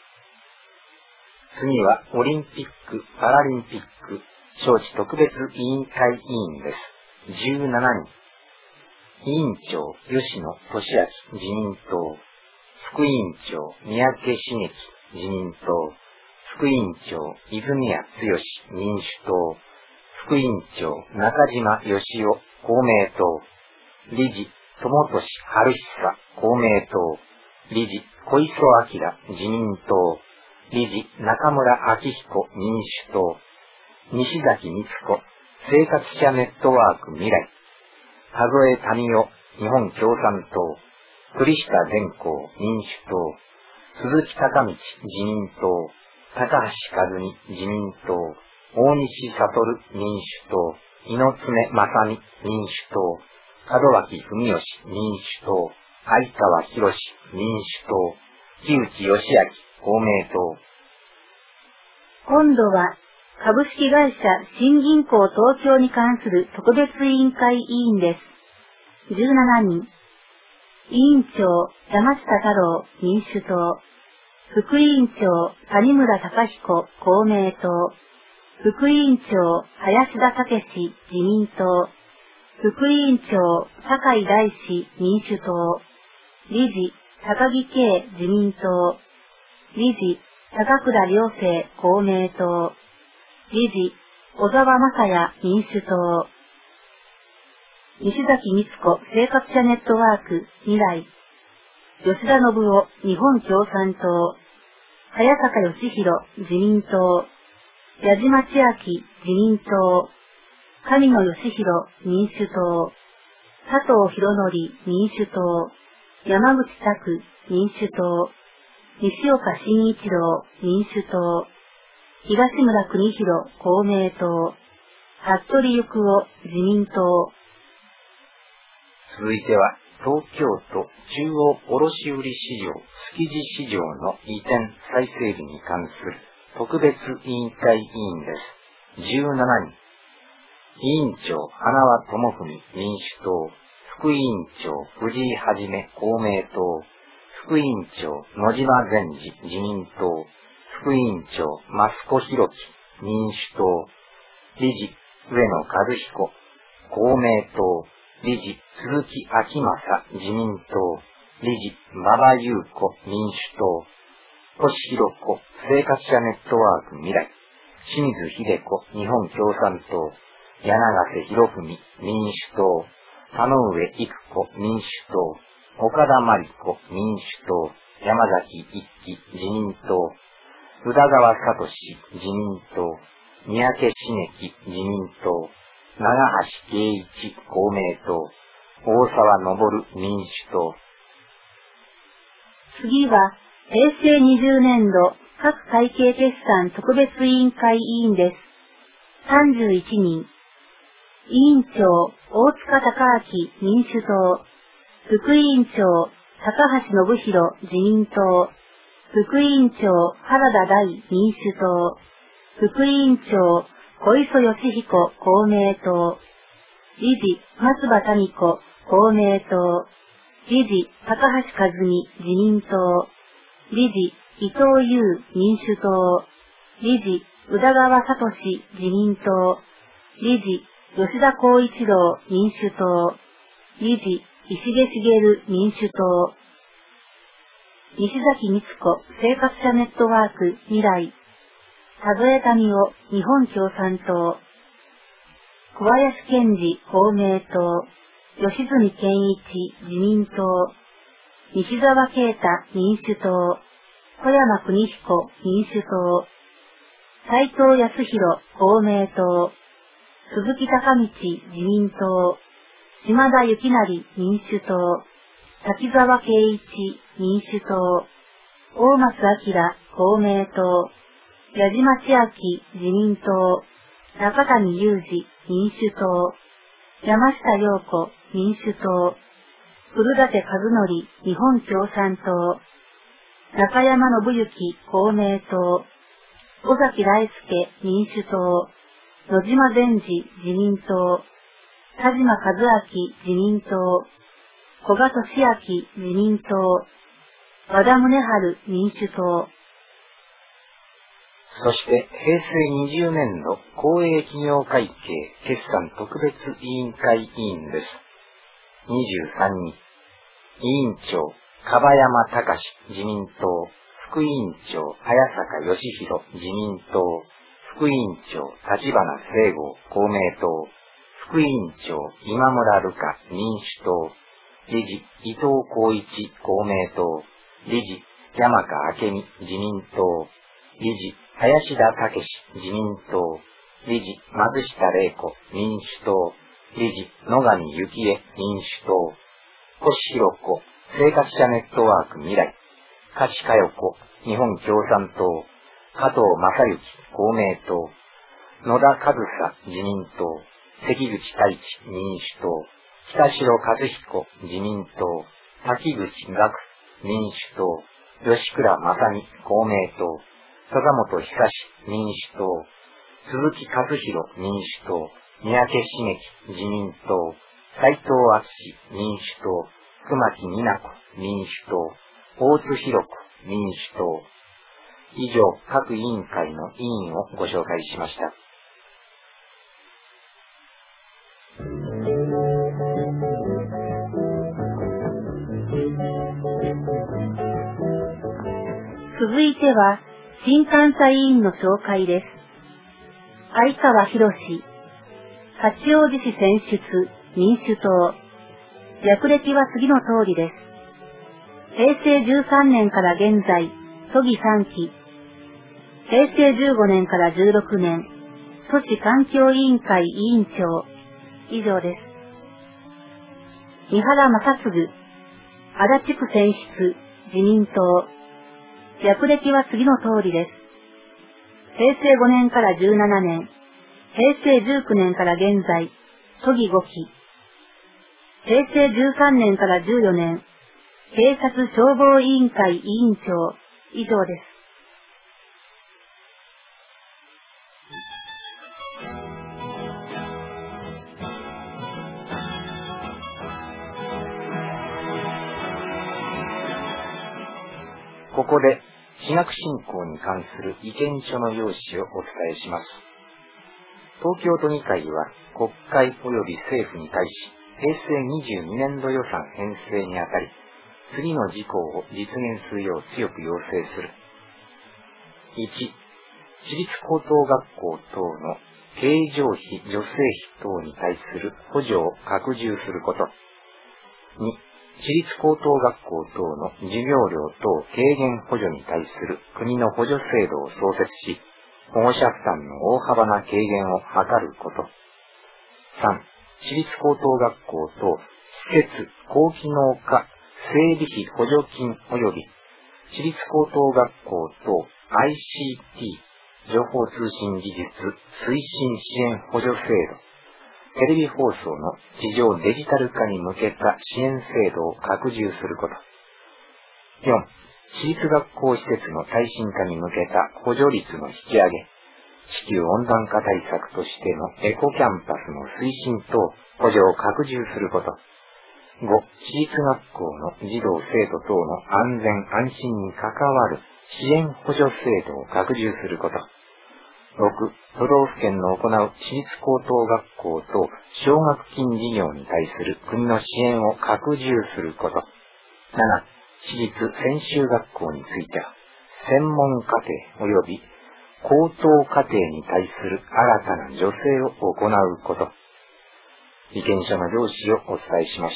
次はオリンピック・パラリンピック招致特別委員会委員です。じゅうしちにん。委員長、吉野俊明、自民党。副委員長、三宅茂樹、自民党。副委員長、泉谷剛、民主党。副委員長、中島義夫、公明党。理事、友俊春久、公明党。理事、小磯晃、自民党。理事、中村明彦、民主党。西崎光子、生活者ネットワーク未来。田添民夫、日本共産党。栗下善光、民主党。鈴木隆道、自民党。高橋和美、自民党。大西悟、民主党。猪爪正美、民主党。門脇文義、民主党。相川博、民主党。木内義明、公明党。 今度は、株式会社新銀行東京に関する特別委員会委員です。じゅうしちにん。委員長、山下太郎、民主党。副委員長、谷村貴彦、公明党。副委員長、林田武、自民党。副委員長、酒井大志、民主党。理事、高木圭、自民党。理事、高倉良生、公明党。理事、小沢正也、民主党。西崎光子、生活者ネットワーク、未来。吉田信夫、日本共産党。早坂義弘、自民党。矢島千秋、自民党。上野義弘、民主党。佐藤博則、民主党。山口拓、民主党。西岡慎一郎、民主党。東村邦弘、公明党。服部幸夫、自民党。 続いては、東京都中央卸売市場築地市場の移転再整備に関する特別委員会委員です。じゅうしちにん。委員長、花輪智文、民主党。副委員長、藤井はじめ、公明党。副委員長、野島善治、自民党。副委員長、益子弘樹、民主党。理事、上野和彦、公明党。理事、鈴木昭正、自民党。理事、馬場優子、民主党。星弘子、生活者ネットワーク未来。清水秀子、日本共産党。 柳瀬博文民主党、田上育子民主党、岡田真理子民主党、山崎一輝自民党、宇田川聡自民党、三宅茂樹自民党、長橋圭一公明党、大沢昇民主党。 次は、平成にじゅうねんど各会計決算特別委員会委員です。さんじゅういちにん。委員長、大塚孝明民主党。副委員長、高橋信弘自民党。副委員長、原田大民主党。副委員長、小磯義彦公明党。理事、松葉民子公明党。理事、高橋和美自民党。理事、伊藤優民主党。理事、宇田川聡自民党。理事、吉田光一郎民主党。理事、石毛茂民主党。西崎光子生活者ネットワーク未来。田添民夫日本共産党。小林健二公明党。吉住健一自民党。西沢啓太民主党。小山邦彦民主党。斉藤康弘公明党。鈴木孝道自民党。島田幸成民主党。滝沢圭一民主党。大松明公明党。矢島千秋自民党。中谷裕二民主党。山下陽子民主党。古舘和則日本共産党。中山信之公明党。尾崎大輔民主党。野島善治自民党。田島和明自民党。古賀俊明自民党。和田宗春民主党。 そして平成にじゅうねんど公営企業会計決算特別委員会委員です。にじゅうさんにん。委員長、樺山隆自民党。副委員長、早坂義弘自民党。副委員長、立花聖吾公明党。副委員長、今村瑠香民主党。理事、伊藤浩一公明党。理事、山川明美自民党。理事、林田武自民党。理事、松下玲子民主党。理事、野上幸恵民主党。星弘子生活者ネットワーク未来。樫佳代子日本共産党。加藤正幸公明党。野田和沙自民党。関口太一民主党。北城和彦自民党。滝口岳民主党。吉倉正美公明党。笹本久志民主党。鈴木和弘民主党。三宅茂樹自民党。斉藤敦民主党。熊木美奈子民主党。大津弘子民主党。以上、各委員会の委員をご紹介しました。 続いては、新監査委員の紹介です。相川博士、八王子市選出、民主党。略歴は次の通りです。平成じゅうさんねんから現在、都議さんき。平成じゅうごねんからじゅうろくねん、都市環境委員会委員長。以上です。三原正嗣、足立区選出、自民党。略歴は次の通りです。平成ごねんからじゅうななねん、平成じゅうきゅうねんから現在、都議ごき。平成じゅうさんねんからじゅうよねん、警察消防委員会委員長。以上です。 ここで、私学振興に関する意見書の用紙をお伝えします。東京都議会は国会及び政府に対し、平成にじゅうにねんど予算編成にあたり、次の事項を実現するよう強く要請する。いち、私立高等学校等の経常費、助成費等に対する補助を拡充すること。に、私立高等学校等の授業料等軽減補助に対する国の補助制度を創設し、保護者負担の大幅な軽減を図ること。さん、私立高等学校等施設高機能化整備費補助金及び私立高等学校等 アイシーティー 情報通信技術推進支援補助制度、テレビ放送の地上デジタル化に向けた支援制度を拡充すること。よん、私立学校施設の耐震化に向けた補助率の引き上げ、地球温暖化対策としてのエコキャンパスの推進等補助を拡充すること。ご、私立学校の児童生徒等の安全安心に関わる支援補助制度を拡充すること。ろく、都道府県の行う私立高等学校等奨学金事業に対する国の支援を拡充すること。なな、私立専修学校については、専門課程及び高等課程に対する新たな助成を行うこと。意見書の要旨をお伝えしました。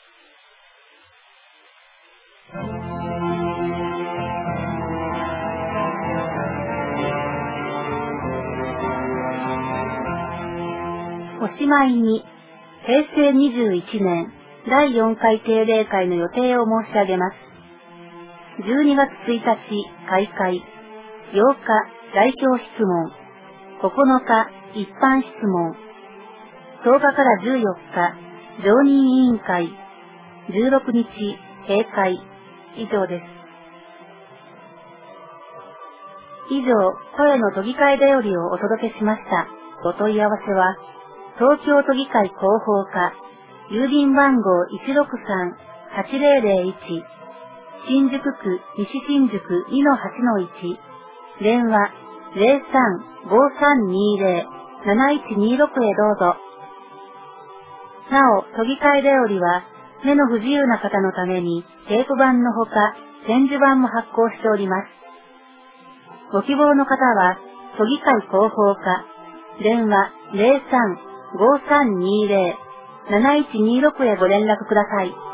おしまいに、へいせいにじゅういちねんだいよんかい定例会の予定を申し上げます。じゅうにがつついたち開会、ようか代表質問、ここのか一般質問、とおかからじゅうよっか常任委員会、じゅうろくにち閉会、以上です。以上、声の都議会だよりをお届けしました。お問い合わせは、東京都議会広報課、郵便番号 いちろくさんはちぜろぜろいち、新宿区西新宿 にのはちのいち、電話 ゼロさん ごさんにゼロ なないちにろく へどうぞ。なお、都議会だよりは、目の不自由な方のためにテープ版のほか、点字版も発行しております。ご希望の方は、都議会広報課、電話 ゼロさん ごさんにゼロ なないちにろく へご連絡ください。